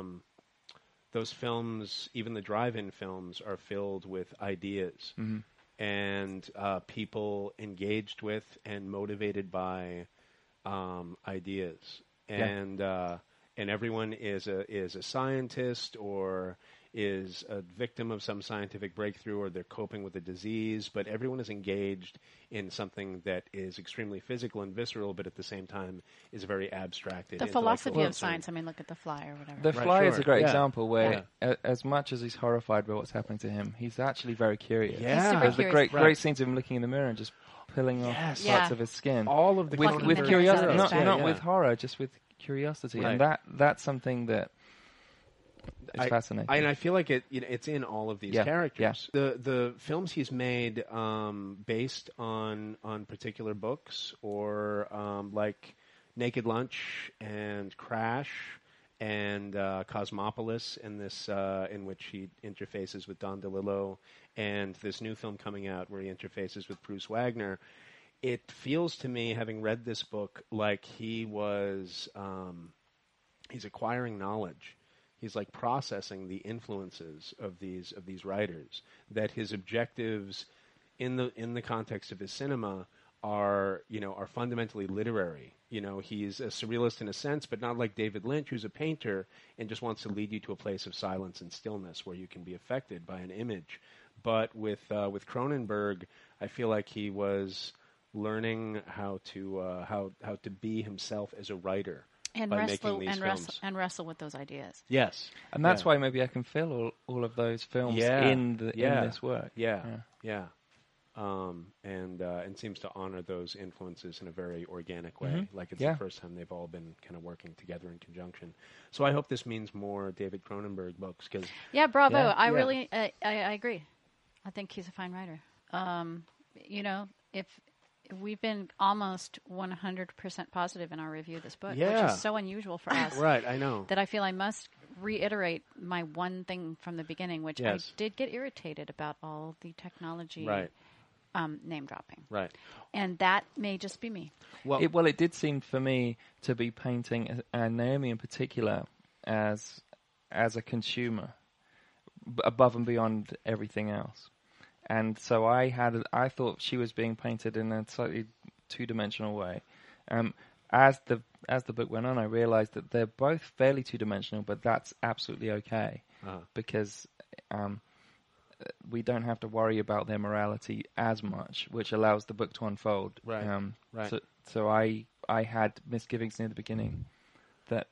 Speaker 1: films, even the drive-in films, are filled with ideas and people engaged with and motivated by ideas, and everyone is a scientist or is a victim of some scientific breakthrough, or they're coping with a disease, but everyone is engaged in something that is extremely physical and visceral, but at the same time is very abstracted.
Speaker 4: The philosophy of science. I mean, look at The Fly or whatever.
Speaker 5: The Fly is a great
Speaker 1: Yeah.
Speaker 5: example where, as much as he's horrified by what's happening to him, he's actually very curious.
Speaker 1: Yeah.
Speaker 4: He's super
Speaker 5: There's the
Speaker 4: curious.
Speaker 5: great scenes of him looking in the mirror and just pulling off
Speaker 1: Yes.
Speaker 5: parts
Speaker 4: Yeah.
Speaker 5: of his skin.
Speaker 1: all of the
Speaker 5: with
Speaker 4: Plucking
Speaker 5: with
Speaker 4: the hairs
Speaker 5: curiosity,
Speaker 4: out of his
Speaker 5: not
Speaker 4: back.
Speaker 5: with horror, just with curiosity,
Speaker 1: Right.
Speaker 5: and that's something that is fascinating.
Speaker 1: And I feel like it's in all of these
Speaker 5: Yeah,
Speaker 1: characters. The films he's made based on particular books, or like Naked Lunch and Crash and Cosmopolis, in this in which he interfaces with Don DeLillo, and this new film coming out where he interfaces with Bruce Wagner. It feels to me, having read this book, like he was he's acquiring knowledge. He's like processing the influences of these writers. That his objectives, in the context of his cinema, are fundamentally literary. He's a surrealist in a sense, but not like David Lynch, who's a painter and just wants to lead you to a place of silence and stillness where you can be affected by an image. But with Cronenberg, I feel like he was learning how to be himself as a writer.
Speaker 4: And
Speaker 1: by
Speaker 4: wrestle
Speaker 1: making these films.
Speaker 4: and wrestle with those ideas.
Speaker 1: Yes,
Speaker 5: and that's why maybe I can feel all of those films in this work.
Speaker 1: Yeah. And seems to honor those influences in a very organic way. Like it's the first time they've all been kind of working together in conjunction. So I hope this means more David Cronenberg books.
Speaker 4: Yeah, bravo.
Speaker 5: Yeah.
Speaker 4: I really, I agree. I think he's a fine writer. If we've been almost 100% positive in our review of this book, which is so unusual for us.
Speaker 1: Right, I know.
Speaker 4: That I feel I must reiterate my one thing from the beginning, which I did get irritated about all the technology name dropping.
Speaker 1: Right.
Speaker 4: And that may just be me.
Speaker 5: Well, it did seem for me to be painting Naomi in particular as a consumer, above and beyond everything else. And so I thought she was being painted in a slightly two-dimensional way. As the book went on, I realized that they're both fairly two-dimensional, but that's absolutely okay because we don't have to worry about their morality as much, which allows the book to unfold.
Speaker 1: Right. Right.
Speaker 5: So I had misgivings near the beginning that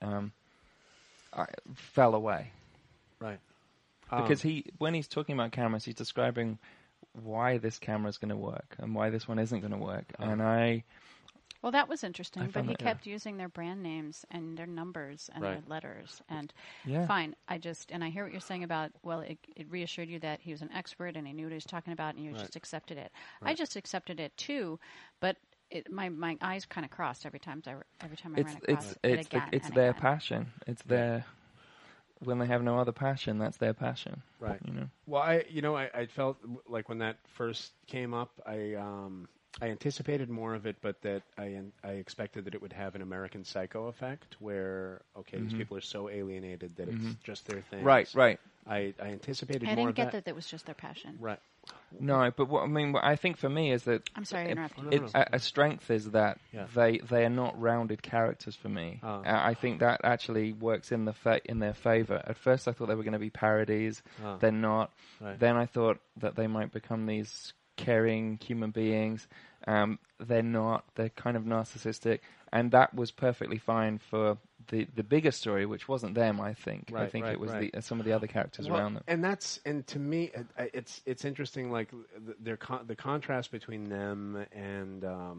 Speaker 5: I fell away.
Speaker 1: Right.
Speaker 5: Because when he's talking about cameras, he's describing why this camera is going to work and why this one isn't going to work. And
Speaker 4: well, that was interesting, but he
Speaker 5: that,
Speaker 4: kept using their brand names and their numbers and their letters. And fine, I hear what you're saying about, well, it reassured you that he was an expert and he knew what he was talking about and you just accepted it. Right. I just accepted it too, but my eyes kind of crossed every time I ran across it again.
Speaker 5: It's their passion. It's their... When they have no other passion, that's their passion.
Speaker 1: Right. Well, I felt like when that first came up, I anticipated more of it, but that I expected that it would have an American Psycho effect, where these people are so alienated that it's just their thing.
Speaker 5: Right.
Speaker 1: I anticipated
Speaker 4: I
Speaker 1: more
Speaker 4: didn't
Speaker 1: of
Speaker 4: get
Speaker 1: that.
Speaker 4: That was just their passion.
Speaker 1: Right.
Speaker 5: No, but what I think for me is that
Speaker 4: I'm sorry to interrupt you.
Speaker 5: A strength is that they are not rounded characters for me. I think that actually works in their favor. At first, I thought they were going to be parodies. They're not.
Speaker 1: Right.
Speaker 5: Then I thought that they might become these caring human beings. They're not. They're kind of narcissistic, and that was perfectly fine for the bigger story, which wasn't them. I think.
Speaker 1: Right,
Speaker 5: I think it was
Speaker 1: right.
Speaker 5: some of the other characters around them.
Speaker 1: And to me, it's interesting. Like the contrast between them and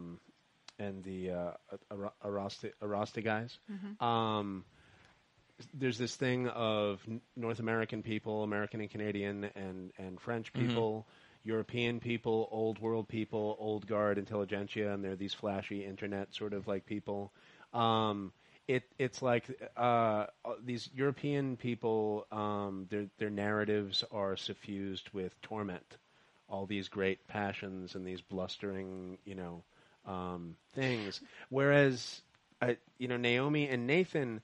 Speaker 1: the Arasta guys. There's this thing of North American people, American and Canadian, and French people. European people, old world people, old guard intelligentsia, and they're these flashy internet sort of like people. It's like these European people, their narratives are suffused with torment, all these great passions and these blustering, things. Whereas, Naomi and Nathan,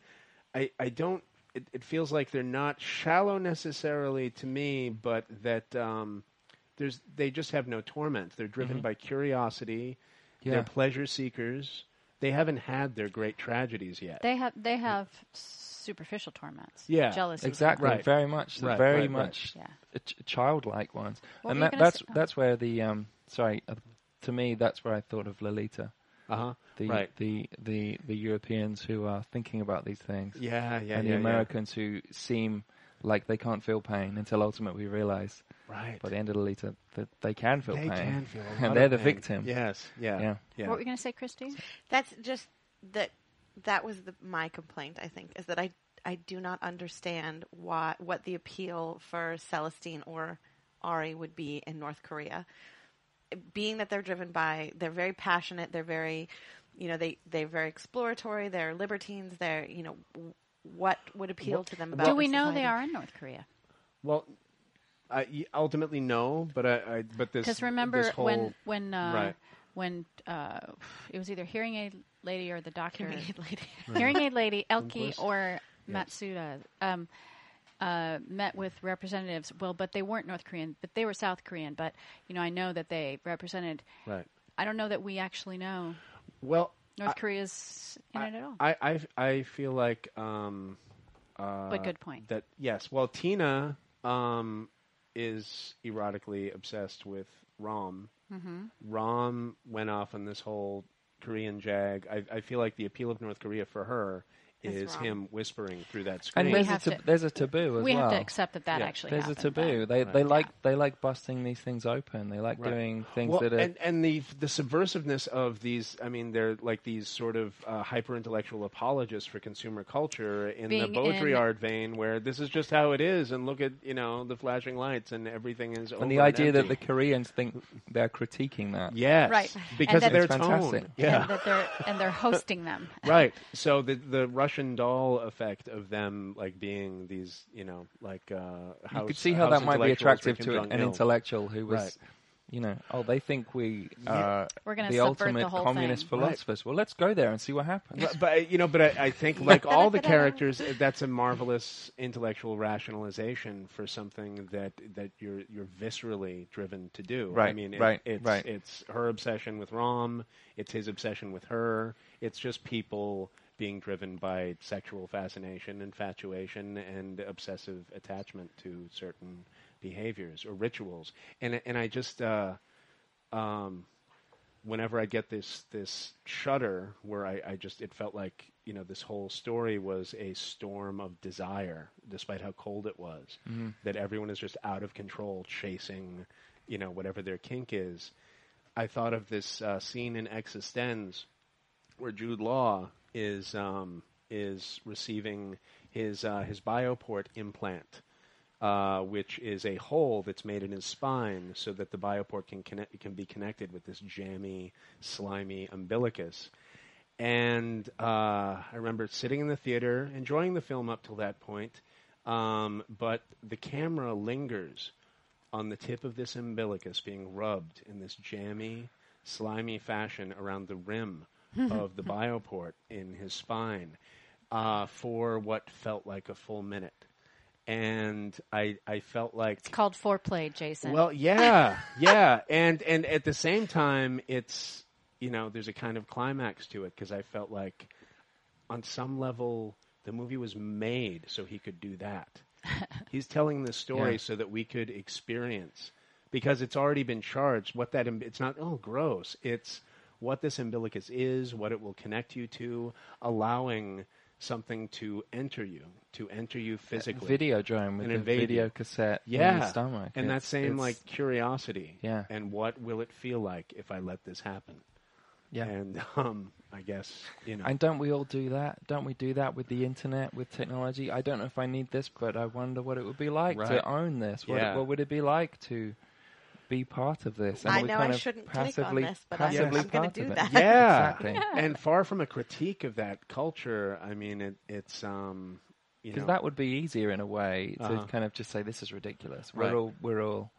Speaker 1: I don't. It feels like they're not shallow necessarily to me, but that they just have no torment. They're driven by curiosity.
Speaker 5: Yeah.
Speaker 1: They're pleasure seekers. They haven't had their great tragedies yet.
Speaker 4: They have superficial torments.
Speaker 1: Yeah,
Speaker 4: Jealousy.
Speaker 5: Exactly,
Speaker 1: Right.
Speaker 5: very much,
Speaker 1: Right,
Speaker 5: very
Speaker 1: right, right.
Speaker 5: much
Speaker 4: Yeah.
Speaker 5: childlike ones.
Speaker 4: What
Speaker 5: And
Speaker 4: were you gonna say?
Speaker 5: that's where the to me that's where I thought of Lolita. The
Speaker 1: Right.
Speaker 5: the Europeans who are thinking about these things,
Speaker 1: Yeah, yeah,
Speaker 5: and
Speaker 1: yeah,
Speaker 5: the Americans who seem like they can't feel pain until ultimately we realize
Speaker 1: Right.
Speaker 5: by the end of Lolita that they can feel
Speaker 1: They
Speaker 5: pain,
Speaker 1: can feel a lot
Speaker 5: and they're
Speaker 1: of
Speaker 5: the
Speaker 1: pain.
Speaker 5: victim.
Speaker 1: Yes. Yeah.
Speaker 5: Yeah.
Speaker 1: Yeah.
Speaker 4: What were you going to say, Christy?
Speaker 3: That's just that was my complaint, I think, is that I do not understand what the appeal for Celestine or Ari would be in North Korea. Being that they're they're very passionate, they're very, they're very exploratory, they're libertines, they're, what would appeal to them about
Speaker 4: Do we
Speaker 3: the
Speaker 4: know
Speaker 3: society?
Speaker 4: they are in North Korea?
Speaker 1: Well, ultimately no, but but this
Speaker 4: Because remember
Speaker 1: this whole,
Speaker 4: when
Speaker 1: right.
Speaker 4: it was either hearing aid lady or the doctor,
Speaker 3: Hearing aid lady.
Speaker 4: hearing aid lady Elki
Speaker 1: Linguist?
Speaker 4: or
Speaker 1: Yes.
Speaker 4: Matsuda met with representatives. Well, but they weren't North Korean, but they were South Korean. But I know that they represented.
Speaker 1: Right.
Speaker 4: I don't know that we actually know
Speaker 1: Well,
Speaker 4: North Korea's in it at all.
Speaker 1: I feel like
Speaker 4: But good point.
Speaker 1: that yes. Well, Tina is erotically obsessed with Rom.
Speaker 4: Mm-hmm.
Speaker 1: Rom went off on this whole Korean jag. I feel like the appeal of North Korea for her is
Speaker 3: Rom.
Speaker 1: him whispering through that screen.
Speaker 5: And
Speaker 4: We
Speaker 5: there's
Speaker 4: have to-
Speaker 5: there's a taboo as
Speaker 4: We
Speaker 5: well.
Speaker 4: have to accept that
Speaker 1: Yeah.
Speaker 4: actually
Speaker 5: There's a
Speaker 4: happened.
Speaker 5: taboo. They like busting these things open. They like
Speaker 1: Right.
Speaker 5: doing things
Speaker 1: well,
Speaker 5: that are
Speaker 1: and the subversiveness of these. I mean, they're like these sort of hyper intellectual apologists for consumer culture in
Speaker 4: Being
Speaker 1: the Baudrillard vein, where this is just how it is, and look at the flashing lights, and everything is over
Speaker 5: and the idea that
Speaker 1: empty.
Speaker 5: the Koreans think they're critiquing that.
Speaker 1: yes,
Speaker 4: Right.
Speaker 1: because
Speaker 4: And
Speaker 1: of their
Speaker 5: that- It's
Speaker 1: tone.
Speaker 5: fantastic.
Speaker 1: Yeah,
Speaker 4: and that they're hosting them.
Speaker 1: right. So the Russian doll effect of them like being these, like
Speaker 5: You could see how that might be attractive to an intellectual who was,
Speaker 1: Right.
Speaker 5: they think we are
Speaker 4: We're gonna
Speaker 5: the
Speaker 4: subvert
Speaker 5: ultimate
Speaker 4: the whole
Speaker 5: communist
Speaker 4: thing.
Speaker 5: philosophers. Well, let's go there and see what happens.
Speaker 1: But I think like all the characters, that's a marvelous intellectual rationalization for something that you're viscerally driven to do. I
Speaker 5: Right,
Speaker 1: mean,
Speaker 5: right.
Speaker 1: It's her obsession with Rom. It's his obsession with her. It's just people being driven by sexual fascination, infatuation, and obsessive attachment to certain behaviors or rituals. And I just whenever I get this shudder where it felt like this whole story was a storm of desire, despite how cold it was, that everyone is just out of control chasing whatever their kink is. I thought of this scene in Existenz where Jude Law is receiving his Bioport implant, which is a hole that's made in his spine so that the Bioport can be connected with this jammy, slimy umbilicus. And I remember sitting in the theater, enjoying the film up till that point, but the camera lingers on the tip of this umbilicus being rubbed in this jammy, slimy fashion around the rim of the Bioport in his spine for what felt like a full minute. And I felt like...
Speaker 4: It's called foreplay, Jason.
Speaker 1: Well, yeah. And at the same time, it's, there's a kind of climax to it, because I felt like on some level the movie was made so he could do that. He's telling this story so that we could experience, because it's already been charged, what that... It's not, oh, gross. It's what this umbilicus is, what it will connect you to, allowing something to enter you physically.
Speaker 5: Videodrome with
Speaker 1: And
Speaker 5: the
Speaker 1: invade
Speaker 5: video
Speaker 1: you.
Speaker 5: cassette in
Speaker 1: Yeah,
Speaker 5: your stomach.
Speaker 1: and that
Speaker 5: It's-
Speaker 1: same
Speaker 5: it's-
Speaker 1: like curiosity.
Speaker 5: Yeah.
Speaker 1: And what will it feel like if I let this happen?
Speaker 5: Yeah.
Speaker 1: And I guess
Speaker 5: And don't we all do that? Don't we do that with the internet, with technology? I don't know if I need this, but I wonder what it would be like
Speaker 1: Right.
Speaker 5: to own this. What would it be like to be part of this?
Speaker 3: I
Speaker 5: we
Speaker 3: know
Speaker 5: kind
Speaker 3: I
Speaker 5: of
Speaker 3: shouldn't click on
Speaker 5: passively,
Speaker 3: this, but
Speaker 5: passively
Speaker 3: I'm going
Speaker 5: part
Speaker 3: to do
Speaker 5: of it.
Speaker 3: that.
Speaker 1: Yeah,
Speaker 5: Exactly.
Speaker 1: and far from a critique of that culture. I mean, it's
Speaker 5: Because that would be easier in a way to kind of just say this is ridiculous.
Speaker 1: Right.
Speaker 5: We're all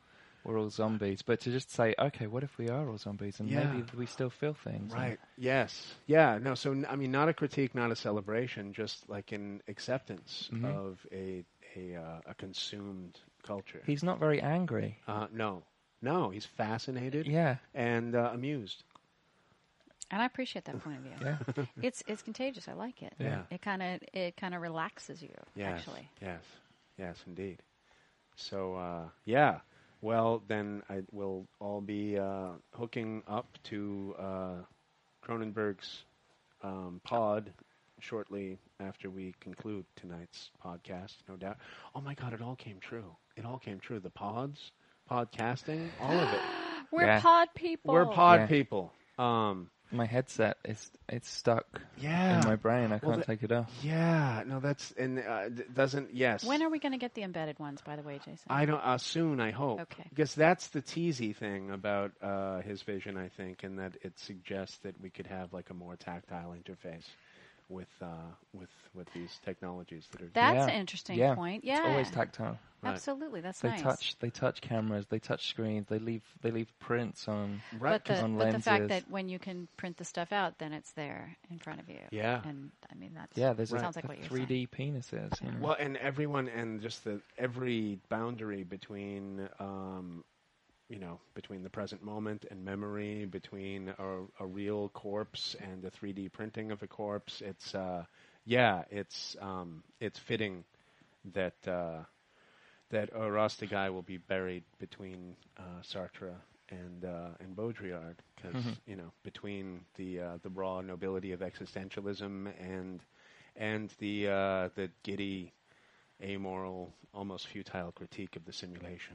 Speaker 5: we're all zombies, but to just say, okay, what if we are all zombies, and maybe we still feel things.
Speaker 1: Right. Yes. Yeah. No. So I mean, not a critique, not a celebration, just like an acceptance of a consumed culture.
Speaker 5: He's not very angry.
Speaker 1: No. He's fascinated.
Speaker 5: Yeah.
Speaker 1: And amused.
Speaker 4: And I appreciate that point of view.
Speaker 5: Yeah.
Speaker 4: It's contagious. I like it.
Speaker 1: Yeah.
Speaker 4: It kind of relaxes you.
Speaker 1: Yes.
Speaker 4: Actually.
Speaker 1: Yes, indeed. So yeah. Well, then we'll all be hooking up to Cronenberg's pod shortly after we conclude tonight's podcast, no doubt. Oh my God, it all came true. It all came true. The pods, podcasting, all of it.
Speaker 4: We're pod people.
Speaker 1: We're pod people.
Speaker 5: My headset it's stuck in my brain. I can't take it off.
Speaker 1: Yeah, no, doesn't. Yes.
Speaker 4: When are we going to get the embedded ones? By the way, Jason.
Speaker 1: I don't. Soon, I hope.
Speaker 4: Okay.
Speaker 1: Because that's the teasy thing about his vision, I think, in that it suggests that we could have like a more tactile interface with these technologies that are.
Speaker 4: That's an interesting point. Yeah.
Speaker 5: It's always tactile.
Speaker 1: Right.
Speaker 4: Absolutely, that's nice.
Speaker 5: They touch cameras, they touch screens, they leave prints on
Speaker 1: Right.
Speaker 5: on
Speaker 4: But
Speaker 5: lenses.
Speaker 4: the fact that when you can print the stuff out, then it's there in front of you.
Speaker 1: Yeah.
Speaker 4: And I mean that's
Speaker 5: there's
Speaker 4: sounds like what you're
Speaker 5: 3D
Speaker 4: saying.
Speaker 5: penises. You know?
Speaker 1: Well, and everyone, and just every boundary between, between the present moment and memory, between a real corpse and a 3D printing of a corpse. It's it's fitting that Rastigui will be buried between Sartre and Baudrillard, because between the raw nobility of existentialism and the giddy, amoral, almost futile critique of the simulation.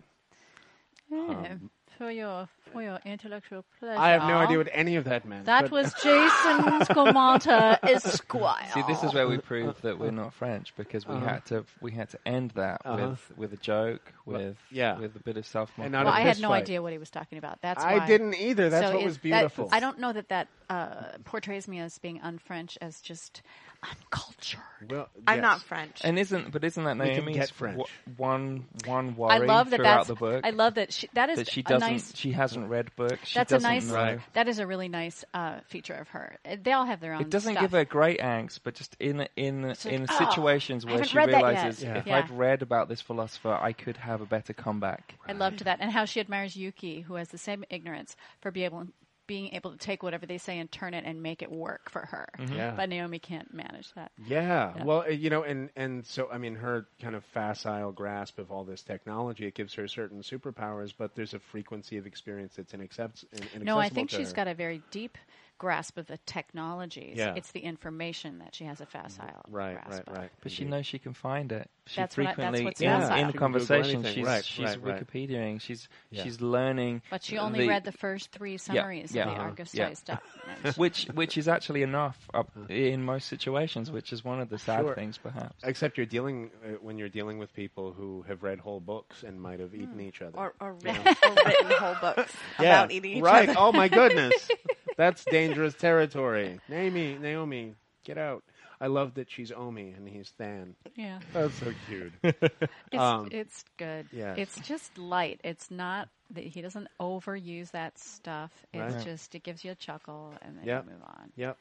Speaker 4: For your intellectual pleasure.
Speaker 1: I have no idea what any of that meant.
Speaker 4: That was Jason Skomata, Esquire.
Speaker 5: See, this is where we prove that we're not French, because we had to end that with a joke, with a bit of self-mockery.
Speaker 4: Well, I had no idea what he was talking about. That's why
Speaker 1: I didn't either. That's what was beautiful.
Speaker 4: I don't know that portrays me as being un-French, as just uncultured.
Speaker 1: Well,
Speaker 3: I'm not French.
Speaker 5: And isn't that Naomi's
Speaker 1: get French.
Speaker 5: one worry
Speaker 4: I love that
Speaker 5: throughout the book?
Speaker 4: I love that
Speaker 5: she hasn't read books.
Speaker 4: That's a nice.
Speaker 5: Know.
Speaker 4: That is a really nice feature of her. They all have their own.
Speaker 5: It doesn't
Speaker 4: stuff.
Speaker 5: give her great angst, but just in situations where she
Speaker 4: read that yet.
Speaker 5: realizes if
Speaker 4: Yeah.
Speaker 5: I'd read about this philosopher, I could have a better comeback.
Speaker 4: I loved that, and how she admires Yuki, who has the same ignorance, for being able to take whatever they say and turn it and make it work for her.
Speaker 1: Yeah.
Speaker 4: But Naomi can't manage that.
Speaker 1: Yeah. Well, and so, I mean, her kind of facile grasp of all this technology, it gives her certain superpowers, but there's a frequency of experience that's inaccessible.
Speaker 4: No, I think
Speaker 1: to
Speaker 4: she's
Speaker 1: her.
Speaker 4: got a very deep grasp of the technologies.
Speaker 1: Yeah.
Speaker 4: It's the information that she has a facile grasp of.
Speaker 5: But she knows she can find it. She
Speaker 4: That's
Speaker 5: frequently
Speaker 4: what's
Speaker 5: in
Speaker 4: facile.
Speaker 5: in
Speaker 1: She can
Speaker 5: conversation
Speaker 1: Google
Speaker 5: she's
Speaker 1: anything. Right.
Speaker 5: Wikipediaing. She's learning.
Speaker 4: But she only read the first 3 summaries of the Argosy stuff.
Speaker 5: which is actually enough in most situations, which is one of the sad things, perhaps.
Speaker 1: Except when you're dealing with people who have read whole books and might have eaten each other.
Speaker 3: Or written whole books about eating each other.
Speaker 1: Oh my goodness. That's dangerous territory. Naomi, get out. I love that she's Omi and he's Than.
Speaker 4: Yeah.
Speaker 1: That's so cute.
Speaker 4: It's good.
Speaker 1: Yes.
Speaker 4: It's just light. It's not that he doesn't overuse that stuff. It's just, it gives you a chuckle and then you move on.
Speaker 1: Yep.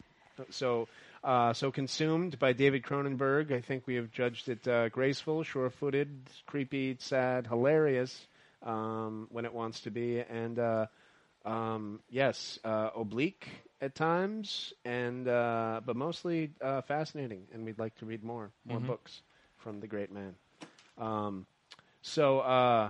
Speaker 1: So Consumed by David Cronenberg. I think we have judged it graceful, sure-footed, creepy, sad, hilarious when it wants to be, and oblique at times, and but mostly fascinating. And we'd like to read more books from the great man. So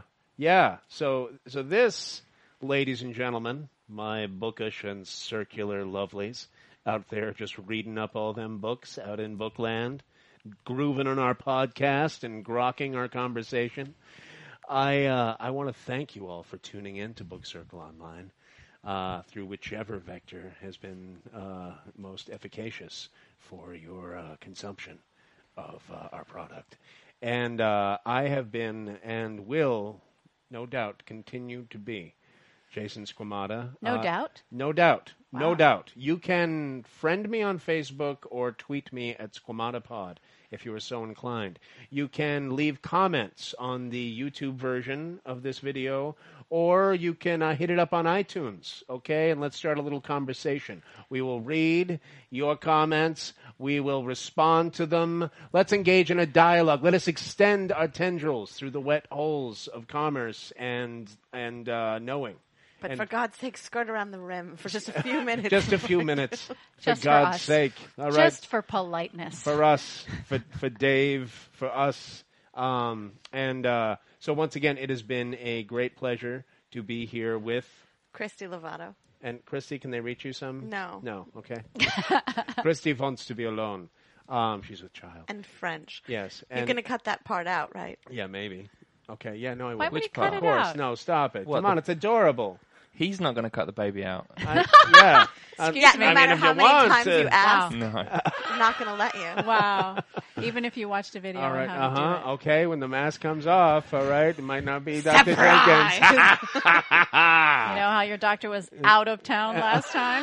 Speaker 1: this, ladies and gentlemen, my bookish and circular lovelies out there just reading up all them books out in Bookland, grooving on our podcast and grokking our conversation. I want to thank you all for tuning in to Book Circle Online through whichever vector has been most efficacious for your consumption of our product. And I have been and will, no doubt, continue to be Jason Skomata.
Speaker 4: No doubt?
Speaker 1: No doubt.
Speaker 4: Wow.
Speaker 1: No doubt. You can friend me on Facebook or tweet me at SkomataPod. if you are so inclined. You can leave comments on the YouTube version of this video, or you can hit it up on iTunes, okay? And let's start a little conversation. We will read your comments. We will respond to them. Let's engage in a dialogue. Let us extend our tendrils through the wet holes of commerce and knowing.
Speaker 3: But
Speaker 1: And-
Speaker 3: for God's sake, skirt around the rim for just a few minutes.
Speaker 1: Just a few minutes, for
Speaker 4: Just for
Speaker 1: God's
Speaker 4: us.
Speaker 1: sake. All right,
Speaker 4: Just for politeness.
Speaker 1: for us, for Dave, for us. So once again, it has been a great pleasure to be here with.
Speaker 3: Christy Lovato.
Speaker 1: And Christy, can they reach you some?
Speaker 3: No.
Speaker 1: No, okay. Christy wants to be alone. She's with child.
Speaker 3: And French.
Speaker 1: Yes.
Speaker 3: You're
Speaker 1: And
Speaker 3: going to cut that part out, right?
Speaker 1: yeah, maybe. Okay, yeah, no, I will.
Speaker 4: Why would he
Speaker 5: Which
Speaker 4: cut
Speaker 5: part?
Speaker 1: Of
Speaker 4: it
Speaker 1: course,
Speaker 4: out?
Speaker 1: no, stop it.
Speaker 5: What,
Speaker 1: Come on,
Speaker 5: the-
Speaker 1: it's adorable.
Speaker 5: He's not going to cut the baby out.
Speaker 1: Yeah.
Speaker 4: Excuse
Speaker 3: Yeah,
Speaker 4: me.
Speaker 3: no
Speaker 1: I mean,
Speaker 3: matter
Speaker 1: if
Speaker 3: how
Speaker 1: you
Speaker 3: many
Speaker 1: want
Speaker 3: times
Speaker 1: to.
Speaker 3: you ask,
Speaker 5: No.
Speaker 3: I'm not going to let you.
Speaker 4: Wow. Even if you watched a video
Speaker 1: All right,
Speaker 4: on how to do it.
Speaker 1: Okay, when the mask comes off, all right, it might not be Dr.
Speaker 3: Surprise!
Speaker 1: Jenkins.
Speaker 4: You know how your doctor was out of town last time?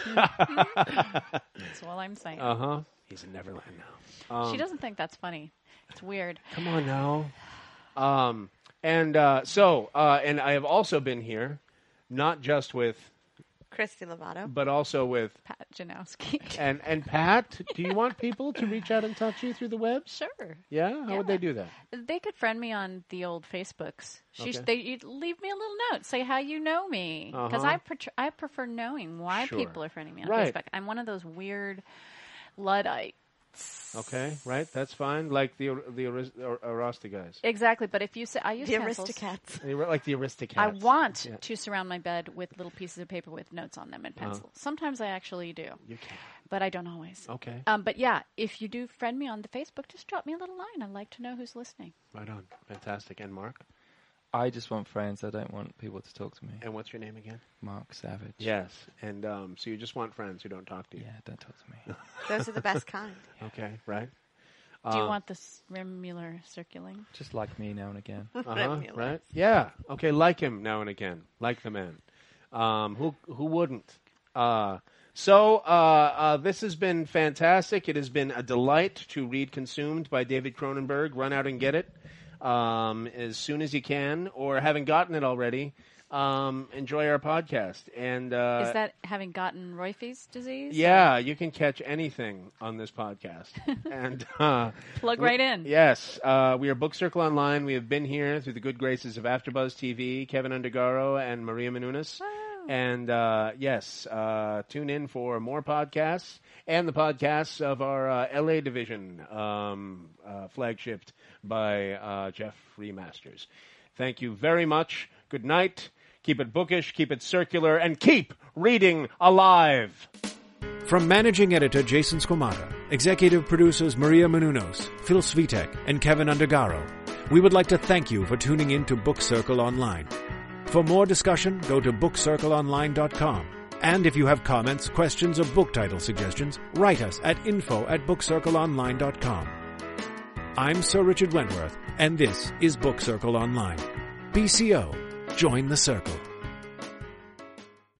Speaker 4: That's all I'm saying.
Speaker 1: He's in Neverland now.
Speaker 4: She doesn't think that's funny. It's weird.
Speaker 1: Come on now. And I have also been here, not just with,
Speaker 3: Christy Lovato.
Speaker 1: but also with,
Speaker 4: Pat Janowski.
Speaker 1: and Pat, do you want people to reach out and touch you through the web?
Speaker 4: Sure.
Speaker 1: Yeah? How would they do that?
Speaker 4: They could friend me on the old Facebooks.
Speaker 1: Okay.
Speaker 4: You'd leave me a little note, say how you know me, because I prefer knowing why
Speaker 1: Sure.
Speaker 4: people are friending me on
Speaker 1: Right.
Speaker 4: Facebook. I'm one of those weird Luddites.
Speaker 1: Okay, right, that's fine. Like the Arista guys.
Speaker 4: Exactly, but if you say I use
Speaker 3: The
Speaker 4: pencils,
Speaker 3: Aristocats.
Speaker 1: Like the Aristocats.
Speaker 4: I want
Speaker 1: Yeah.
Speaker 4: to surround my bed with little pieces of paper with notes on them and pencils. Sometimes I actually do,
Speaker 1: You can.
Speaker 4: but I don't always.
Speaker 1: Okay.
Speaker 4: But yeah, if you do friend me on the Facebook, just drop me a little line. I'd like to know who's listening.
Speaker 1: Right on. Fantastic. And Mark?
Speaker 5: I just want friends. I don't want people to talk to me.
Speaker 1: And what's your name again?
Speaker 5: Mark Savage.
Speaker 1: Yes. And so you just want friends who don't talk to you.
Speaker 5: Yeah, don't talk to me.
Speaker 3: Those are the best kind.
Speaker 1: Okay, right?
Speaker 4: Do you want this Remular circling?
Speaker 5: Just like me now and again.
Speaker 3: Remular.
Speaker 1: Right? Yeah. Okay, like him now and again. Like the man. Who wouldn't? This has been fantastic. It has been a delight to read Consumed by David Cronenberg. Run out and get it as soon as you can, or having gotten it already, enjoy our podcast. And
Speaker 4: Is that having gotten Roife's disease?
Speaker 1: yeah, you can catch anything on this podcast. And
Speaker 4: Plug right in.
Speaker 1: Yes, we are Book Circle Online. We have been here through the good graces of AfterBuzz TV, Kevin Undergaro and Maria Menounos. And yes, tune in for more podcasts and the podcasts of our LA division, flagshipped by Jeff Remasters. Thank you very much. Good night. Keep it bookish, keep it circular, and keep reading alive.
Speaker 2: From managing editor Jason Squamata, executive producers Maria Menounos, Phil Svitek, and Kevin Undergaro, we would like to thank you for tuning in to Book Circle Online. For more discussion, go to bookcircleonline.com. And if you have comments, questions, or book title suggestions, write us at info@bookcircleonline.com. I'm Sir Richard Wentworth, and this is Book Circle Online. BCO, join the circle.